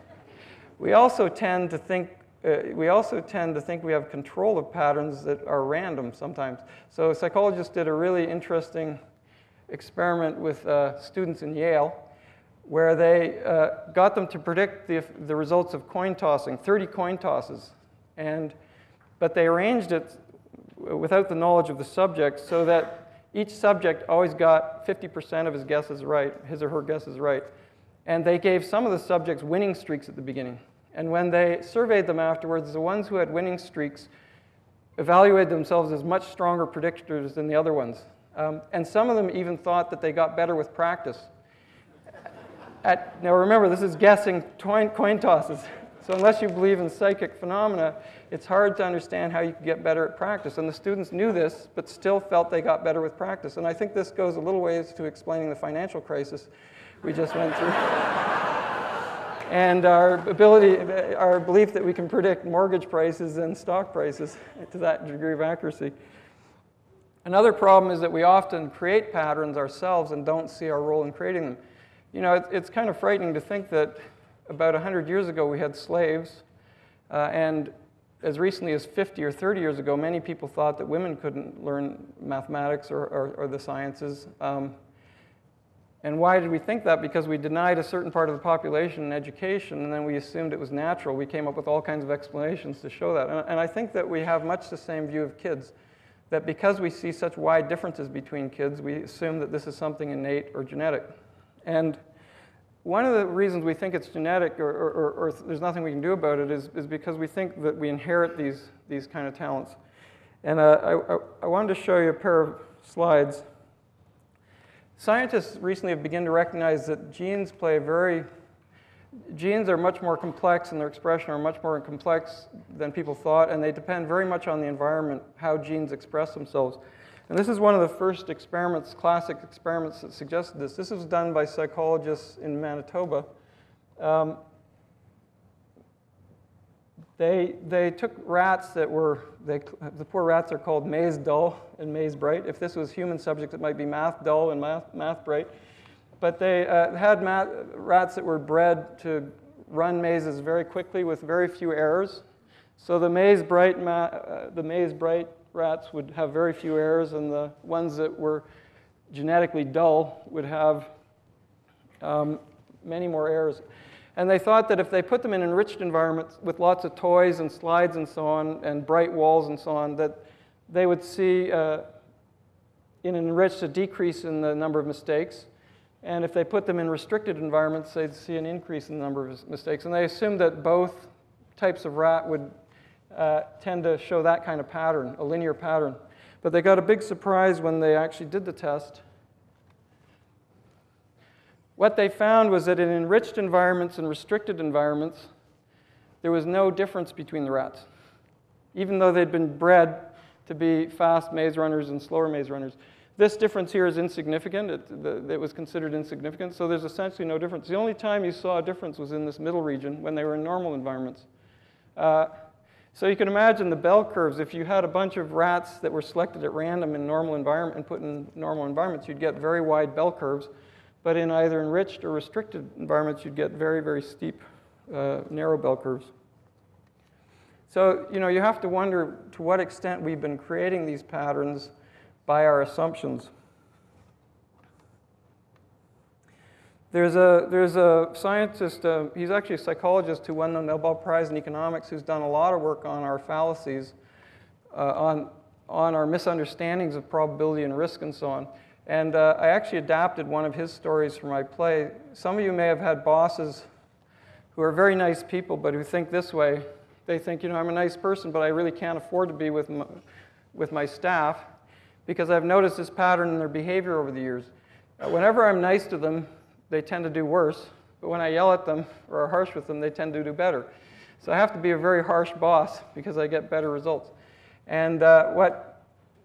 tend to think we have control of patterns that are random sometimes. So psychologists did a really interesting experiment with students in Yale, where they got them to predict the results of coin tossing, 30 coin tosses. But they arranged it without the knowledge of the subject, so that each subject always got 50% of his guesses right, his or her guesses right. And they gave some of the subjects winning streaks at the beginning. And when they surveyed them afterwards, the ones who had winning streaks evaluated themselves as much stronger predictors than the other ones. And some of them even thought that they got better with practice. Now remember, this is guessing coin tosses. So unless you believe in psychic phenomena, it's hard to understand how you could get better at practice. And the students knew this, but still felt they got better with practice. And I think this goes a little ways to explaining the financial crisis we just went through. And our belief that we can predict mortgage prices and stock prices to that degree of accuracy. Another problem is that we often create patterns ourselves and don't see our role in creating them. It's kind of frightening to think that about 100 years ago we had slaves, and as recently as 50 or 30 years ago, many people thought that women couldn't learn mathematics or the sciences. And why did we think that? Because we denied a certain part of the population in education, and then we assumed it was natural. We came up with all kinds of explanations to show that. And I think that we have much the same view of kids, that because we see such wide differences between kids, we assume that this is something innate or genetic. And one of the reasons we think it's genetic or there's nothing we can do about it is because we think that we inherit these kind of talents. And I wanted to show you a pair of slides. Scientists recently have begun to recognize that genes are much more complex and their expression are much more complex than people thought, and they depend very much on the environment, how genes express themselves. And this is one of the first experiments, classic experiments that suggested this. This was done by psychologists in Manitoba. They took rats that were, the poor rats are called maize dull and maize bright. If this was human subjects, it might be math dull and math bright. But they had rats that were bred to run mazes very quickly with very few errors. So the maize bright rats would have very few errors, and the ones that were genetically dull would have many more errors. And they thought that if they put them in enriched environments with lots of toys and slides and so on, and bright walls and so on, that they would see in enriched a decrease in the number of mistakes. And if they put them in restricted environments, they'd see an increase in the number of mistakes. And they assumed that both types of rat would tend to show that kind of pattern, a linear pattern. But they got a big surprise when they actually did the test. What they found was that in enriched environments and restricted environments, there was no difference between the rats, even though they'd been bred to be fast maze runners and slower maze runners. This difference here is insignificant. It was considered insignificant, so there's essentially no difference. The only time you saw a difference was in this middle region when they were in normal environments. So you can imagine the bell curves. If you had a bunch of rats that were selected at random in normal environment and put in normal environments, you'd get very wide bell curves. But in either enriched or restricted environments, you'd get very, very steep, narrow bell curves. So, you have to wonder to what extent we've been creating these patterns by our assumptions. There's a scientist, he's actually a psychologist who won the Nobel Prize in economics, who's done a lot of work on our fallacies, on our misunderstandings of probability and risk and so on. And I actually adapted one of his stories for my play. Some of you may have had bosses who are very nice people, but who think this way. They think, I'm a nice person, but I really can't afford to be with my staff because I've noticed this pattern in their behavior over the years. Whenever I'm nice to them, they tend to do worse. But when I yell at them or are harsh with them, they tend to do better. So I have to be a very harsh boss because I get better results. And what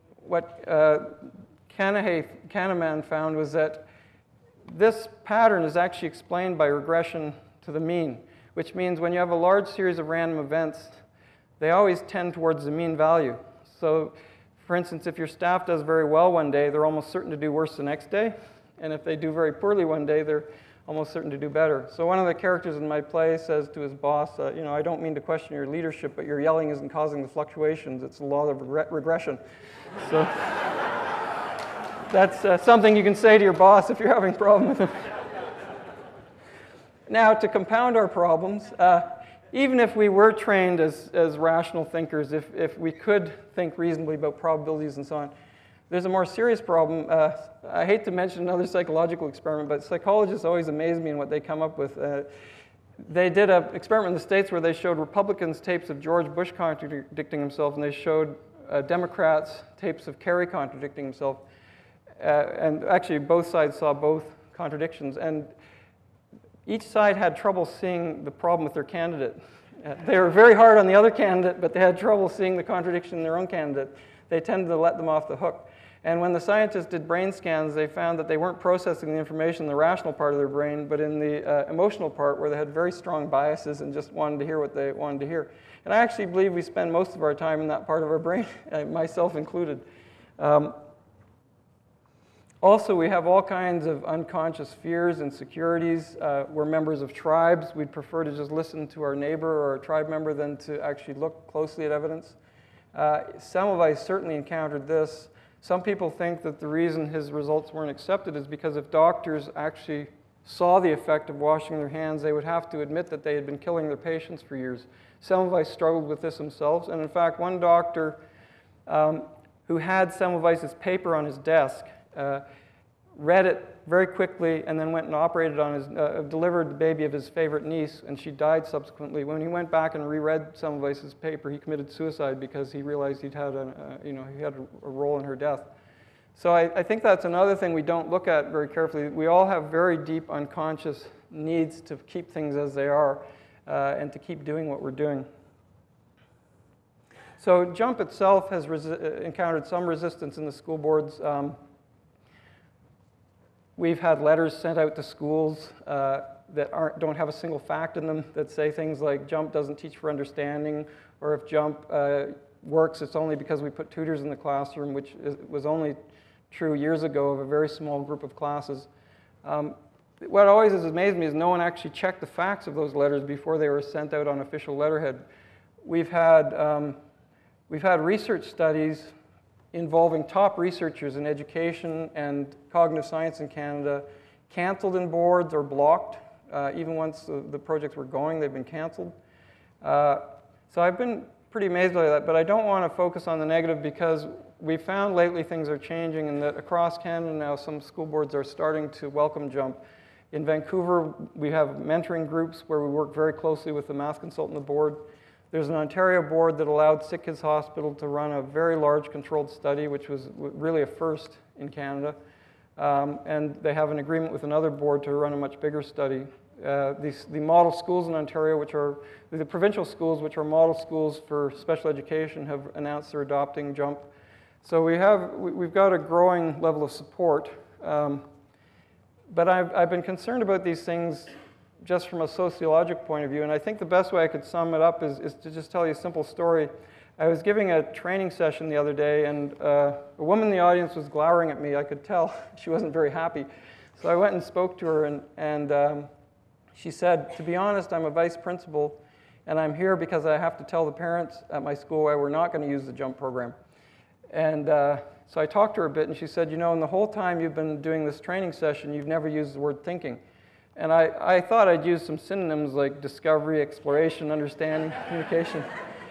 Kahneman found was that this pattern is actually explained by regression to the mean, which means when you have a large series of random events, they always tend towards the mean value. So, for instance, if your staff does very well one day, they're almost certain to do worse the next day. And if they do very poorly one day, they're almost certain to do better. So one of the characters in my play says to his boss, I don't mean to question your leadership, but your yelling isn't causing the fluctuations. It's the law of regression. So that's something you can say to your boss if you're having a problem with him. Now, to compound our problems, even if we were trained as rational thinkers, if we could think reasonably about probabilities and so on, there's a more serious problem. I hate to mention another psychological experiment, but psychologists always amaze me in what they come up with. They did an experiment in the States where they showed Republicans tapes of George Bush contradicting himself, and they showed Democrats tapes of Kerry contradicting himself. And actually, both sides saw both contradictions. And each side had trouble seeing the problem with their candidate. They were very hard on the other candidate, but they had trouble seeing the contradiction in their own candidate. They tended to let them off the hook. And when the scientists did brain scans, they found that they weren't processing the information in the rational part of their brain, but in the emotional part where they had very strong biases and just wanted to hear what they wanted to hear. And I actually believe we spend most of our time in that part of our brain, myself included. Also, we have all kinds of unconscious fears and insecurities. We're members of tribes. We'd prefer to just listen to our neighbor or a tribe member than to actually look closely at evidence. Some of us certainly encountered this. Some people think that the reason his results weren't accepted is because if doctors actually saw the effect of washing their hands, they would have to admit that they had been killing their patients for years. Some of us struggled with this themselves. And in fact, one doctor who had Semmelweis's paper on his desk, read it very quickly, and then went and operated on delivered the baby of his favorite niece, and she died subsequently. When he went back and reread Semmelweis's paper, he committed suicide because he realized he'd had he had a role in her death. So I think that's another thing we don't look at very carefully. We all have very deep unconscious needs to keep things as they are and to keep doing what we're doing. So JUMP itself has encountered some resistance in the school boards. We've had letters sent out to schools that don't have a single fact in them that say things like JUMP doesn't teach for understanding, or if JUMP works, it's only because we put tutors in the classroom, which was only true years ago of a very small group of classes. What always has amazed me is no one actually checked the facts of those letters before they were sent out on official letterhead. We've had research studies involving top researchers in education and cognitive science in Canada canceled in boards or blocked. Even once the projects were going, they've been canceled. So I've been pretty amazed by that, but I don't want to focus on the negative because we found lately things are changing and that across Canada now some school boards are starting to welcome JUMP. In Vancouver, we have mentoring groups where we work very closely with the math consultant on the board. There's an Ontario board that allowed Sick Kids Hospital to run a very large controlled study, which was really a first in Canada. And they have an agreement with another board to run a much bigger study. The model schools in Ontario, which are the provincial schools, which are model schools for special education, have announced they're adopting JUMP. So we've got a growing level of support. But I've been concerned about these things just from a sociological point of view, and I think the best way I could sum it up is to just tell you a simple story. I was giving a training session the other day, and a woman in the audience was glowering at me. I could tell she wasn't very happy. So I went and spoke to her, and she said, "To be honest, I'm a vice principal, and I'm here because I have to tell the parents at my school why we're not going to use the JUMP program." And so I talked to her a bit, and she said, "You know, in the whole time you've been doing this training session, you've never used the word thinking." And I thought I'd use some synonyms like discovery, exploration, understanding, communication.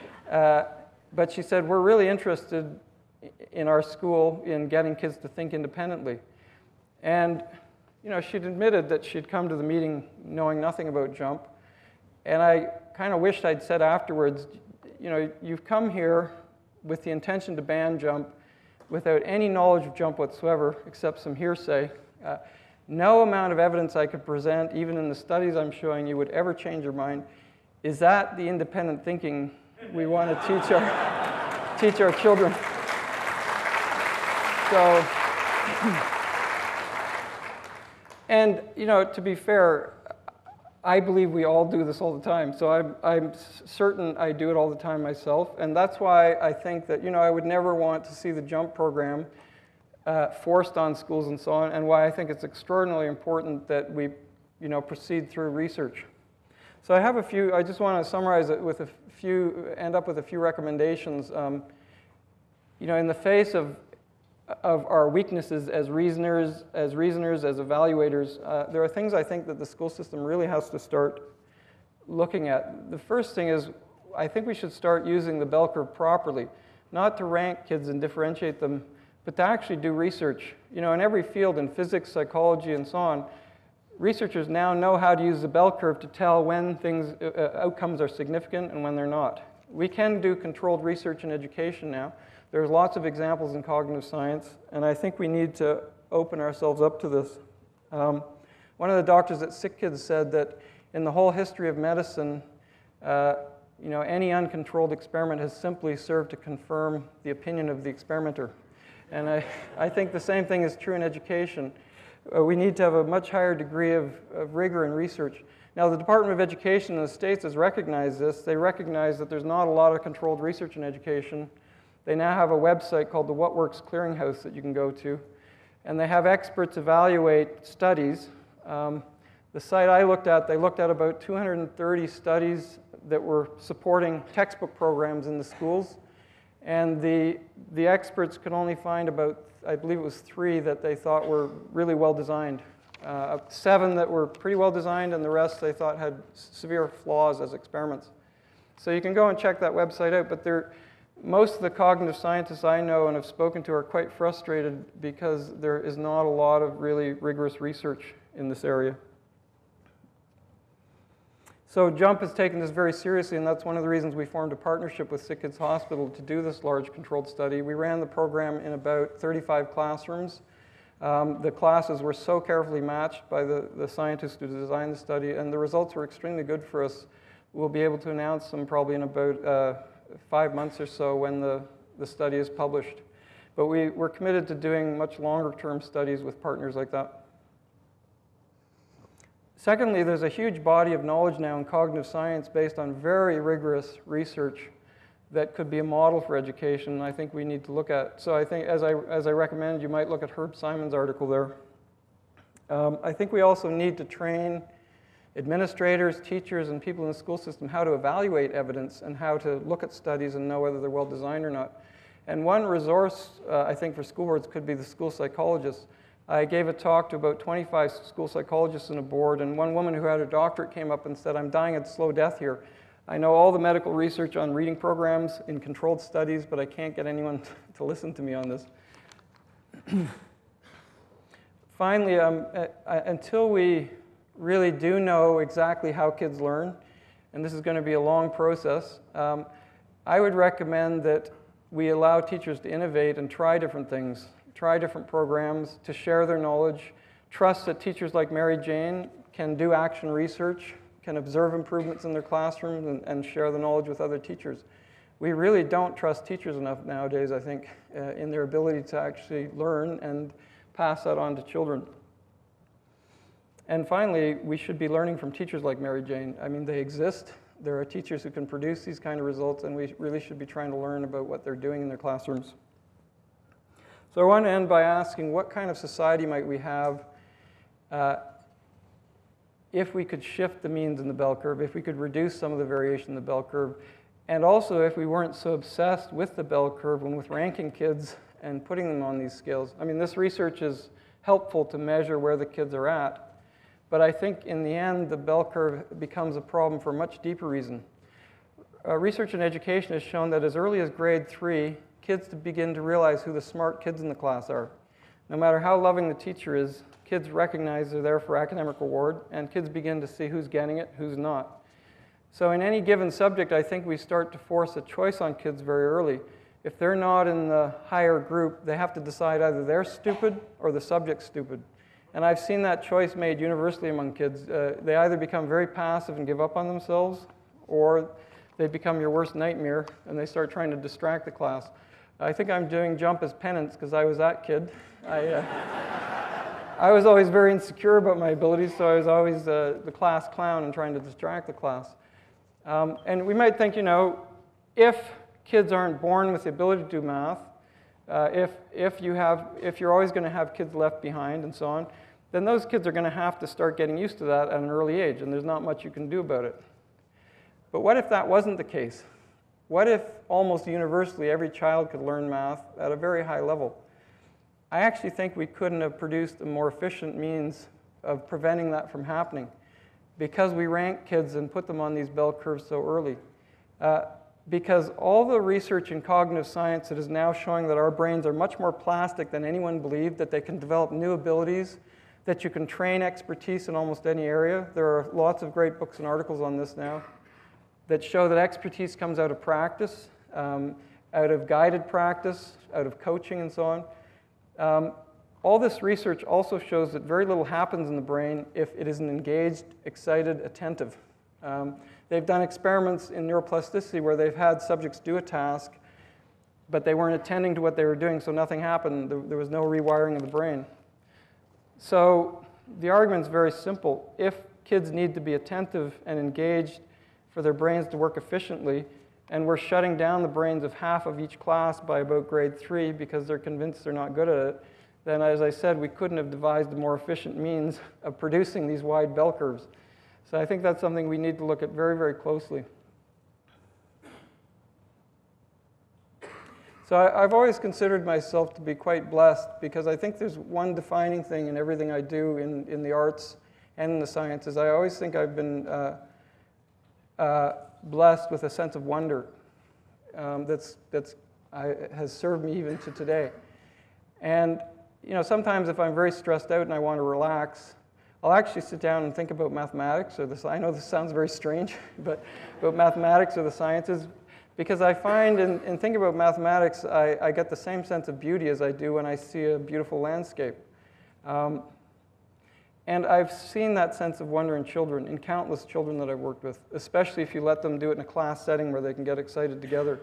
But she said, "We're really interested in our school in getting kids to think independently." And you know, she'd admitted that she'd come to the meeting knowing nothing about JUMP. And I kind of wished I'd said afterwards, you know, you've come here with the intention to ban JUMP without any knowledge of JUMP whatsoever, except some hearsay. No amount of evidence I could present, even in the studies I'm showing you, would ever change your mind. Is that the independent thinking we want to teach our children? So, and you know, to be fair, I believe we all do this all the time. So I'm certain I do it all the time myself, and that's why I think that, you know, I would never want to see the JUMP program forced on schools and so on, and why I think it's extraordinarily important that we, you know, proceed through research. So I have a few. I just want to summarize it with end up with a few recommendations. You know, in the face of our weaknesses as reasoners, as evaluators, there are things I think that the school system really has to start looking at. The first thing is, I think we should start using the bell curve properly, not to rank kids and differentiate them, but to actually do research. You know, in every field, in physics, psychology, and so on, researchers now know how to use the bell curve to tell when outcomes are significant and when they're not. We can do controlled research in education now. There's lots of examples in cognitive science, and I think we need to open ourselves up to this. One of the doctors at Sick Kids said that in the whole history of medicine, you know, any uncontrolled experiment has simply served to confirm the opinion of the experimenter. And I think the same thing is true in education. We need to have a much higher degree of rigor in research. Now, the Department of Education in the States has recognized this. They recognize that there's not a lot of controlled research in education. They now have a website called the What Works Clearinghouse that you can go to. And they have experts evaluate studies. The site I looked at, they looked at about 230 studies that were supporting textbook programs in the schools. And the experts could only find about, I believe it was 3 that they thought were really well designed. 7 that were pretty well designed, and the rest they thought had severe flaws as experiments. So you can go and check that website out, but most of the cognitive scientists I know and have spoken to are quite frustrated because there is not a lot of really rigorous research in this area. So JUMP has taken this very seriously, and that's one of the reasons we formed a partnership with Sick Kids Hospital to do this large controlled study. We ran the program in about 35 classrooms. The classes were so carefully matched by the scientists who designed the study, and the results were extremely good for us. We'll be able to announce them probably in about 5 months or so when the study is published. But we're committed to doing much longer term studies with partners like that. Secondly, there's a huge body of knowledge now in cognitive science based on very rigorous research that could be a model for education, and I think we need to look at. So I think, as I recommended, you might look at Herb Simon's article there. I think we also need to train administrators, teachers, and people in the school system how to evaluate evidence and how to look at studies and know whether they're well designed or not. And one resource, I think, for school boards could be the school psychologists. I gave a talk to about 25 school psychologists in a board, and one woman who had a doctorate came up and said, "I'm dying a slow death here. I know all the medical research on reading programs in controlled studies, but I can't get anyone to listen to me on this." Finally, until we really do know exactly how kids learn, and this is going to be a long process, I would recommend that we allow teachers to innovate and try different things, try different programs, to share their knowledge, trust that teachers like Mary Jane can do action research, can observe improvements in their classrooms and share the knowledge with other teachers. We really don't trust teachers enough nowadays, I think, in their ability to actually learn and pass that on to children. And finally, we should be learning from teachers like Mary Jane. I mean, they exist. There are teachers who can produce these kind of results, and we really should be trying to learn about what they're doing in their classrooms. So I want to end by asking, what kind of society might we have if we could shift the means in the bell curve, if we could reduce some of the variation in the bell curve, and also if we weren't so obsessed with the bell curve and with ranking kids and putting them on these scales. I mean, this research is helpful to measure where the kids are at, but I think in the end, the bell curve becomes a problem for a much deeper reason. Research in education has shown that as early as grade 3, kids begin to realize who the smart kids in the class are. No matter how loving the teacher is, kids recognize they're there for academic reward, and kids begin to see who's getting it, who's not. So in any given subject, I think we start to force a choice on kids very early. If they're not in the higher group, they have to decide either they're stupid or the subject's stupid. And I've seen that choice made universally among kids. They either become very passive and give up on themselves, or they become your worst nightmare, and they start trying to distract the class. I think I'm doing JUMP as penance because I was that kid. I was always very insecure about my abilities, so I was always the class clown and trying to distract the class. And we might think, you know, if kids aren't born with the ability to do math, if you're always going to have kids left behind and so on, then those kids are going to have to start getting used to that at an early age, and there's not much you can do about it. But what if that wasn't the case? What if almost universally every child could learn math at a very high level? I actually think we couldn't have produced a more efficient means of preventing that from happening because we rank kids and put them on these bell curves so early. Because all the research in cognitive science that is now showing that our brains are much more plastic than anyone believed, that they can develop new abilities, that you can train expertise in almost any area. There are lots of great books and articles on this now that show that expertise comes out of practice, out of guided practice, out of coaching and so on. All this research also shows that very little happens in the brain if it isn't engaged, excited, attentive. They've done experiments in neuroplasticity where they've had subjects do a task, but they weren't attending to what they were doing, so nothing happened. There was no rewiring of the brain. So the argument is very simple. If kids need to be attentive and engaged for their brains to work efficiently, and we're shutting down the brains of half of each class by about grade 3 because they're convinced they're not good at it, then as I said, we couldn't have devised a more efficient means of producing these wide bell curves. So I think that's something we need to look at very, very closely. So I've always considered myself to be quite blessed because I think there's one defining thing in everything I do in the arts and in the sciences. I always think I've been blessed with a sense of wonder. has served me even to today. And sometimes if I'm very stressed out and I want to relax, I'll actually sit down and think about mathematics or I know this sounds very strange, but about mathematics or the sciences, because I find in thinking about mathematics, I get the same sense of beauty as I do when I see a beautiful landscape. And I've seen that sense of wonder in children, in countless children that I've worked with, especially if you let them do it in a class setting where they can get excited together.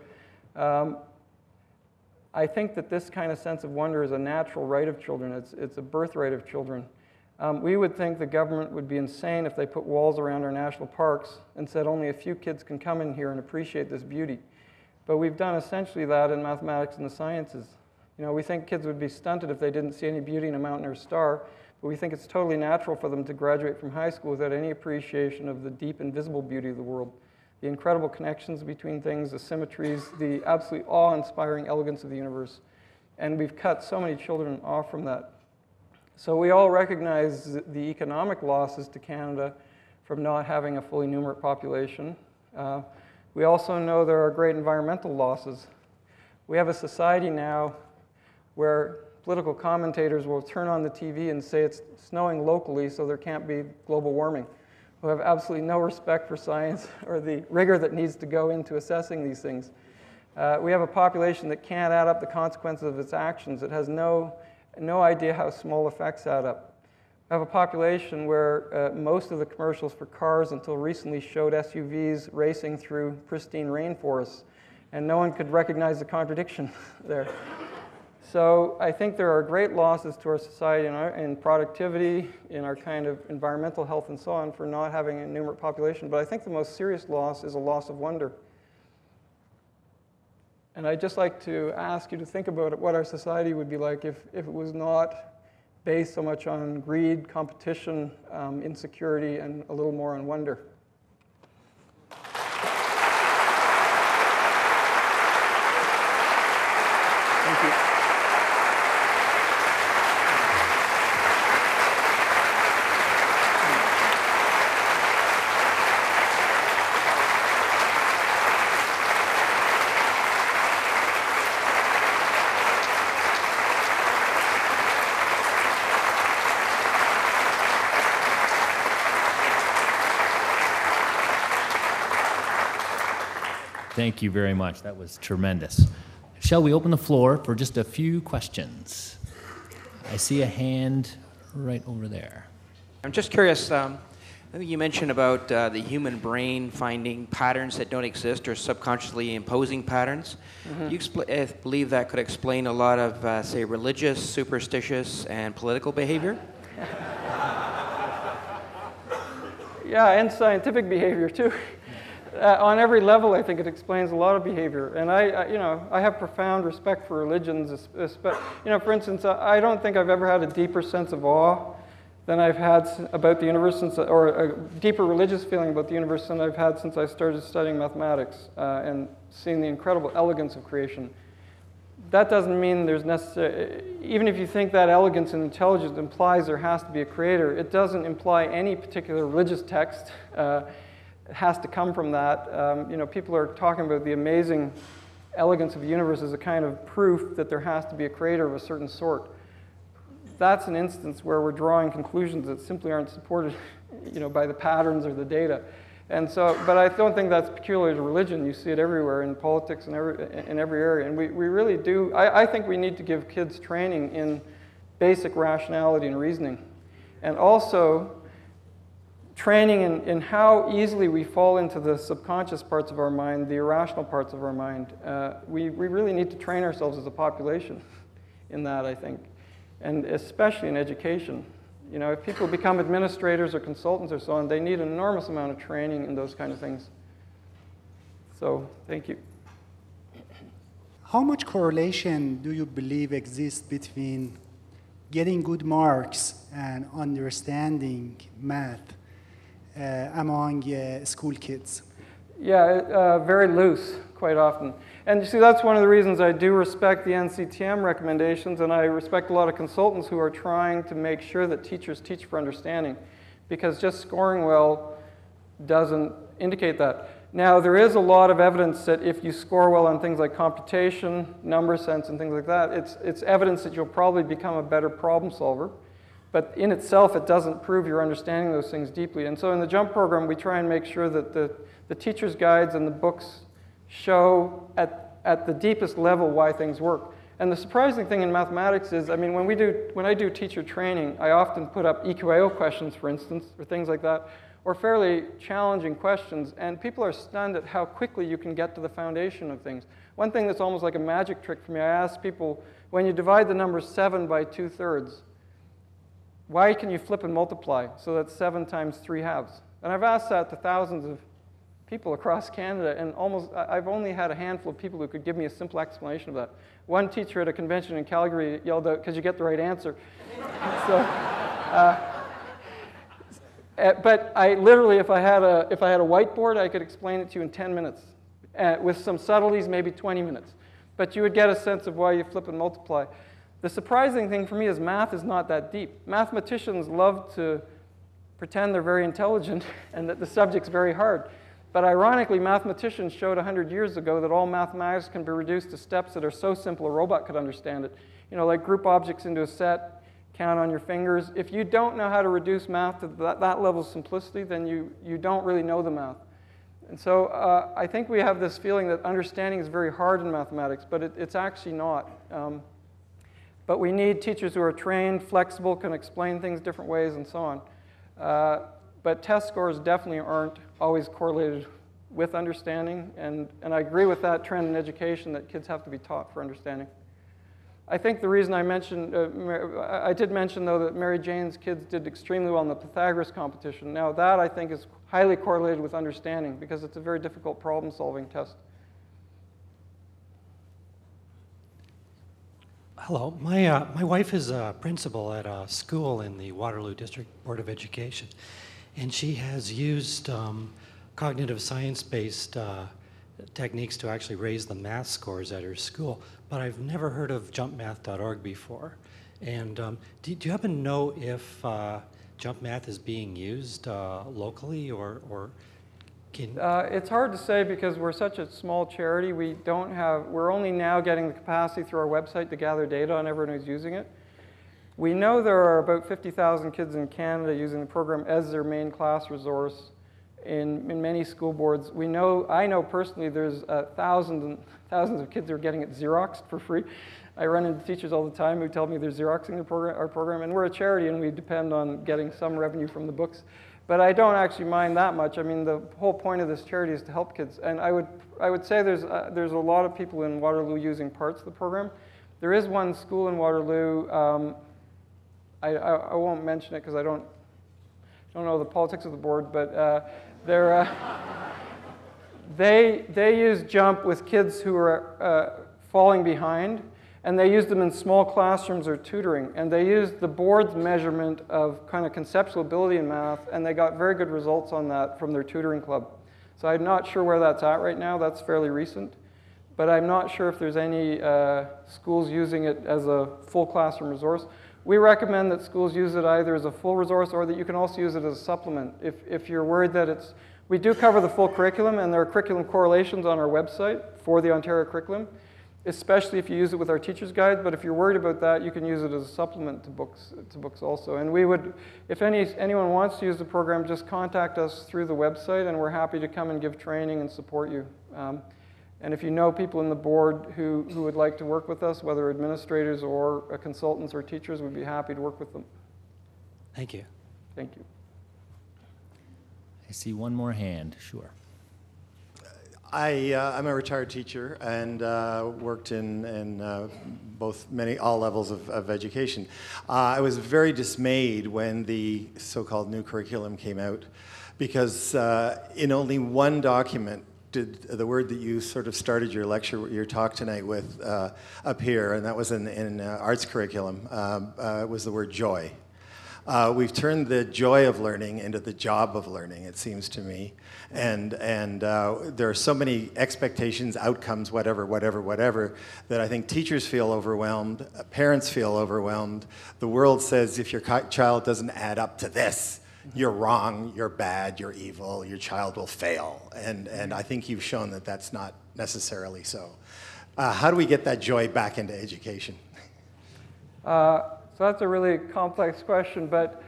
I think that this kind of sense of wonder is a natural right of children. It's a birthright of children. We would think the government would be insane if they put walls around our national parks and said only a few kids can come in here and appreciate this beauty. But we've done essentially that in mathematics and the sciences. We think kids would be stunted if they didn't see any beauty in a mountain or a star, but we think it's totally natural for them to graduate from high school without any appreciation of the deep invisible beauty of the world, the incredible connections between things, the symmetries, the absolutely awe-inspiring elegance of the universe. And we've cut so many children off from that. So we all recognize the economic losses to Canada from not having a fully numerate population. We also know there are great environmental losses. We have a society now where political commentators will turn on the TV and say it's snowing locally, so there can't be global warming, who have absolutely no respect for science or the rigor that needs to go into assessing these things. We have a population that can't add up the consequences of its actions. It has no idea how small effects add up. We have a population where most of the commercials for cars until recently showed SUVs racing through pristine rainforests, and no one could recognize the contradiction there. So I think there are great losses to our society in productivity, in our kind of environmental health and so on for not having a numerate population. But I think the most serious loss is a loss of wonder. And I'd just like to ask you to think about what our society would be like if it was not based so much on greed, competition, insecurity, and a little more on wonder. Thank you. Thank you very much. That was tremendous. Shall we open the floor for just a few questions? I see a hand right over there. I'm just curious, I think you mentioned about the human brain finding patterns that don't exist or subconsciously imposing patterns. Mm-hmm. You believe that could explain a lot of, say, religious, superstitious, and political behavior? Yeah, and scientific behavior, too. On every level, I think it explains a lot of behavior. And I have profound respect for religions. For instance, I don't think I've ever had a deeper sense of awe than I've had about the universe, or a deeper religious feeling about the universe than I've had since I started studying mathematics and seeing the incredible elegance of creation. That doesn't mean there's necessarily, even if you think that elegance and intelligence implies there has to be a creator, it doesn't imply any particular religious text. It has to come from that. People are talking about the amazing elegance of the universe as a kind of proof that there has to be a creator of a certain sort. That's an instance where we're drawing conclusions that simply aren't supported, by the patterns or the data. And so, but I don't think that's peculiar to religion. You see it everywhere in politics and in every area. And we really do. I think we need to give kids training in basic rationality and reasoning, and also training in how easily we fall into the subconscious parts of our mind, the irrational parts of our mind. We really need to train ourselves as a population in that, I think, and especially in education. If people become administrators or consultants or so on, they need an enormous amount of training in those kind of things. So, thank you. How much correlation do you believe exists between getting good marks and understanding math among school kids? Yeah, very loose, quite often. And you see, that's one of the reasons I do respect the NCTM recommendations, and I respect a lot of consultants who are trying to make sure that teachers teach for understanding, because just scoring well doesn't indicate that. Now, there is a lot of evidence that if you score well on things like computation, number sense, and things like that, it's evidence that you'll probably become a better problem solver. But in itself, it doesn't prove you're understanding those things deeply. And so in the JUMP program, we try and make sure that the teacher's guides and the books show at the deepest level why things work. And the surprising thing in mathematics is, I mean, when I do teacher training, I often put up EQAO questions, for instance, or things like that, or fairly challenging questions, and people are stunned at how quickly you can get to the foundation of things. One thing that's almost like a magic trick for me, I ask people, when you divide the number 7 by 2/3, why can you flip and multiply? So that's 7 times 3/2. And I've asked that to thousands of people across Canada, and I've only had a handful of people who could give me a simple explanation of that. One teacher at a convention in Calgary yelled out, "Because you get the right answer." So, but I literally, if I had a whiteboard, I could explain it to you in 10 minutes. With some subtleties, maybe 20 minutes. But you would get a sense of why you flip and multiply. The surprising thing for me is math is not that deep. Mathematicians love to pretend they're very intelligent and that the subject's very hard. But ironically, mathematicians showed 100 years ago that all mathematics can be reduced to steps that are so simple a robot could understand it. You know, like group objects into a set, count on your fingers. If you don't know how to reduce math to that level of simplicity, then you don't really know the math. And so I think we have this feeling that understanding is very hard in mathematics, but it's actually not. But we need teachers who are trained, flexible, can explain things different ways, and so on. But test scores definitely aren't always correlated with understanding, and I agree with that trend in education that kids have to be taught for understanding. I think the reason I mentioned, I did mention though that Mary Jane's kids did extremely well in the Pythagoras competition. Now that I think is highly correlated with understanding because it's a very difficult problem-solving test. Hello, my wife is a principal at a school in the Waterloo District Board of Education, and she has used cognitive science-based techniques to actually raise the math scores at her school, but I've never heard of jumpmath.org before. And do you happen to know if Jump Math is being used locally, or can... It's hard to say because we're such a small charity. We're only now getting the capacity through our website to gather data on everyone who's using it. We know there are about 50,000 kids in Canada using the program as their main class resource in many school boards. I know personally there's thousands and thousands of kids who are getting it Xeroxed for free. I run into teachers all the time who tell me they're Xeroxing our program, and we're a charity and we depend on getting some revenue from the books. But I don't actually mind that much. I mean, the whole point of this charity is to help kids. And I would say there's a lot of people in Waterloo using parts of the program. There is one school in Waterloo, I won't mention it because I don't know the politics of the board, but they use JUMP with kids who are falling behind, and they use them in small classrooms or tutoring, and they used the board's measurement of kind of conceptual ability in math, and they got very good results on that from their tutoring club. So I'm not sure where that's at right now. That's fairly recent, but I'm not sure if there's any schools using it as a full classroom resource. We recommend that schools use it either as a full resource or that you can also use it as a supplement. If you're worried that we do cover the full curriculum, and there are curriculum correlations on our website for the Ontario curriculum, especially if you use it with our teacher's guide. But if you're worried about that, you can use it as a supplement to books also. And we would, if anyone wants to use the program, just contact us through the website, and we're happy to come and give training and support you. And if you know people in the board who would like to work with us, whether administrators or consultants or teachers, we'd be happy to work with them. Thank you. Thank you. I see one more hand, sure. I'm a retired teacher and worked in all levels of education. I was very dismayed when the so-called new curriculum came out because in only one document did the word that you sort of started your talk tonight with appear, and that was in arts curriculum. It was the word joy. We've turned the joy of learning into the job of learning, it seems to me. And there are so many expectations, outcomes, whatever, that I think teachers feel overwhelmed, parents feel overwhelmed. The world says if your child doesn't add up to this, you're wrong, you're bad, you're evil, your child will fail. And I think you've shown that that's not necessarily so. How do we get that joy back into education? So that's a really complex question, but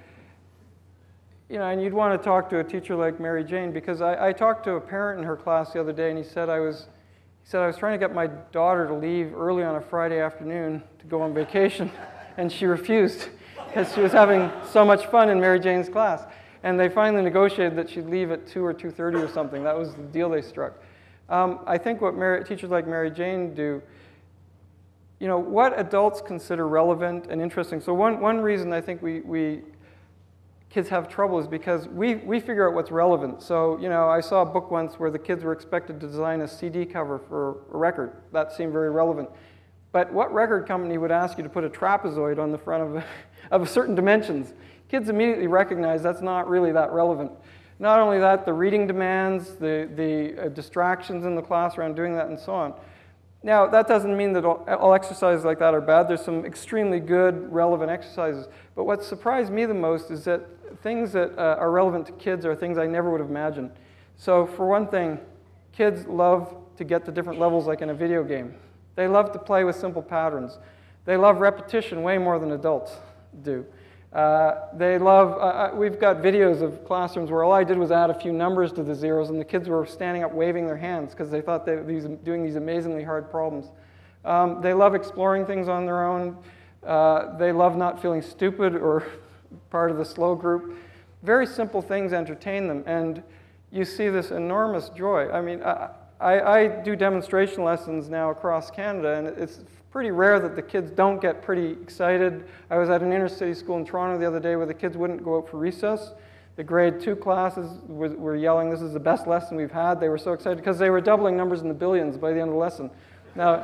and you'd want to talk to a teacher like Mary Jane, because I talked to a parent in her class the other day, and he said I was trying to get my daughter to leave early on a Friday afternoon to go on vacation, and she refused because she was having so much fun in Mary Jane's class. And they finally negotiated that she'd leave at 2 or 2:30 or something. That was the deal they struck. I think what teachers like Mary Jane do, what adults consider relevant and interesting. So one reason I think kids have trouble is because we figure out what's relevant. So, I saw a book once where the kids were expected to design a CD cover for a record. That seemed very relevant. But what record company would ask you to put a trapezoid on the front of certain dimensions? Kids immediately recognize that's not really that relevant. Not only that, the reading demands, the distractions in the class around doing that, and so on. Now, that doesn't mean that all exercises like that are bad. There's some extremely good, relevant exercises. But what surprised me the most is that things that are relevant to kids are things I never would have imagined. So for one thing, kids love to get to different levels like in a video game. They love to play with simple patterns. They love repetition way more than adults do. They love, we've got videos of classrooms where all I did was add a few numbers to the zeros, and the kids were standing up waving their hands because they thought they were doing these amazingly hard problems. They love exploring things on their own. They love not feeling stupid or part of the slow group. Very simple things entertain them, and you see this enormous joy. I mean, I do demonstration lessons now across Canada, and it's pretty rare that the kids don't get pretty excited. I was at an inner city school in Toronto the other day where the kids wouldn't go out for recess. The grade 2 classes were yelling, "This is the best lesson we've had." They were so excited because they were doubling numbers in the billions by the end of the lesson. Now,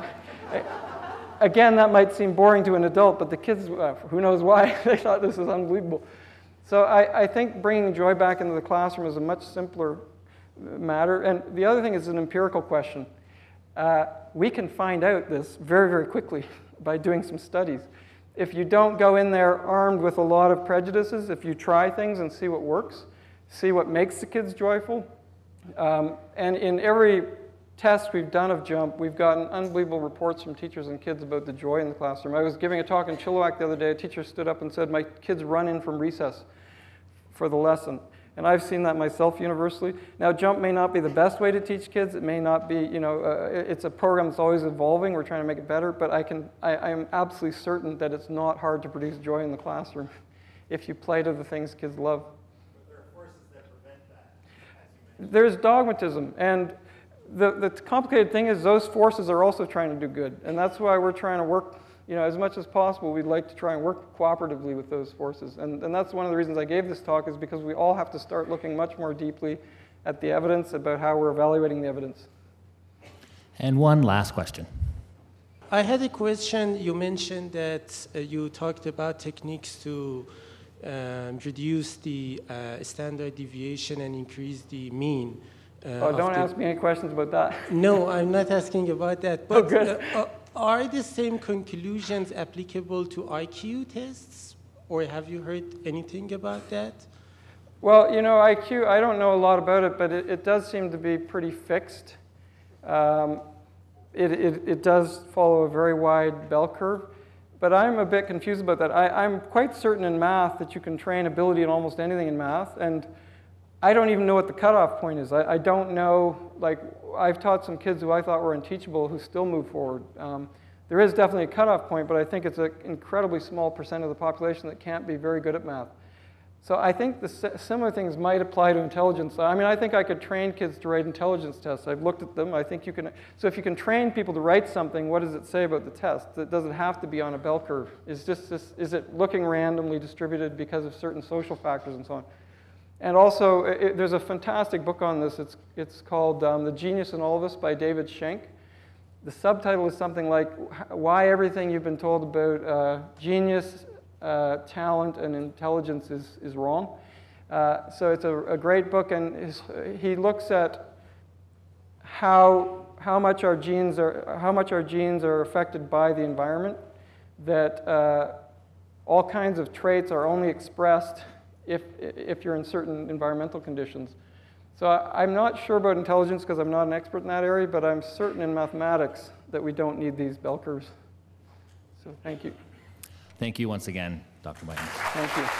again, that might seem boring to an adult, but the kids, who knows why, they thought this was unbelievable. So I think bringing joy back into the classroom is a much simpler matter. And the other thing is an empirical question. We can find out this very, very quickly by doing some studies. If you don't go in there armed with a lot of prejudices, if you try things and see what works, see what makes the kids joyful, and in every test we've done of JUMP, we've gotten unbelievable reports from teachers and kids about the joy in the classroom. I was giving a talk in Chilliwack the other day. A teacher stood up and said, "My kids run in from recess for the lesson." And I've seen that myself universally. Now, JUMP may not be the best way to teach kids. It may not be, it's a program that's always evolving. We're trying to make it better. But I am absolutely certain that it's not hard to produce joy in the classroom if you play to the things kids love. But there are forces that prevent that. There's dogmatism. And the complicated thing is those forces are also trying to do good. And that's why we're trying to work, as much as possible, we'd like to try and work cooperatively with those forces. And that's one of the reasons I gave this talk, is because we all have to start looking much more deeply at the evidence, about how we're evaluating the evidence. And one last question. I had a question. You mentioned that you talked about techniques to reduce the standard deviation and increase the mean. Don't ask me any questions about that. No, I'm not asking about that. But good. Are the same conclusions applicable to IQ tests? Or have you heard anything about that? Well, IQ, I don't know a lot about it, but it does seem to be pretty fixed. It does follow a very wide bell curve. But I'm a bit confused about that. I'm quite certain in math that you can train ability in almost anything in math. And I don't even know what the cutoff point is. I don't know, I've taught some kids who I thought were unteachable who still move forward. There is definitely a cutoff point, but I think it's an incredibly small percent of the population that can't be very good at math. So I think the similar things might apply to intelligence. I mean, I think I could train kids to write intelligence tests. I've looked at them. I think you can. So if you can train people to write something, what does it say about the test? It doesn't have to be on a bell curve. Is it looking randomly distributed because of certain social factors and so on? And also, there's a fantastic book on this. It's called The Genius in All of Us by David Schenk. The subtitle is something like, Why Everything You've Been Told About Genius, Talent, and Intelligence is Wrong. So it's a great book, and he looks at how much our genes are affected by the environment, that all kinds of traits are only expressed if you're in certain environmental conditions. So I'm not sure about intelligence because I'm not an expert in that area, but I'm certain in mathematics that we don't need these bell curves. So thank you. Thank you once again, Dr. Whiten. Thank you.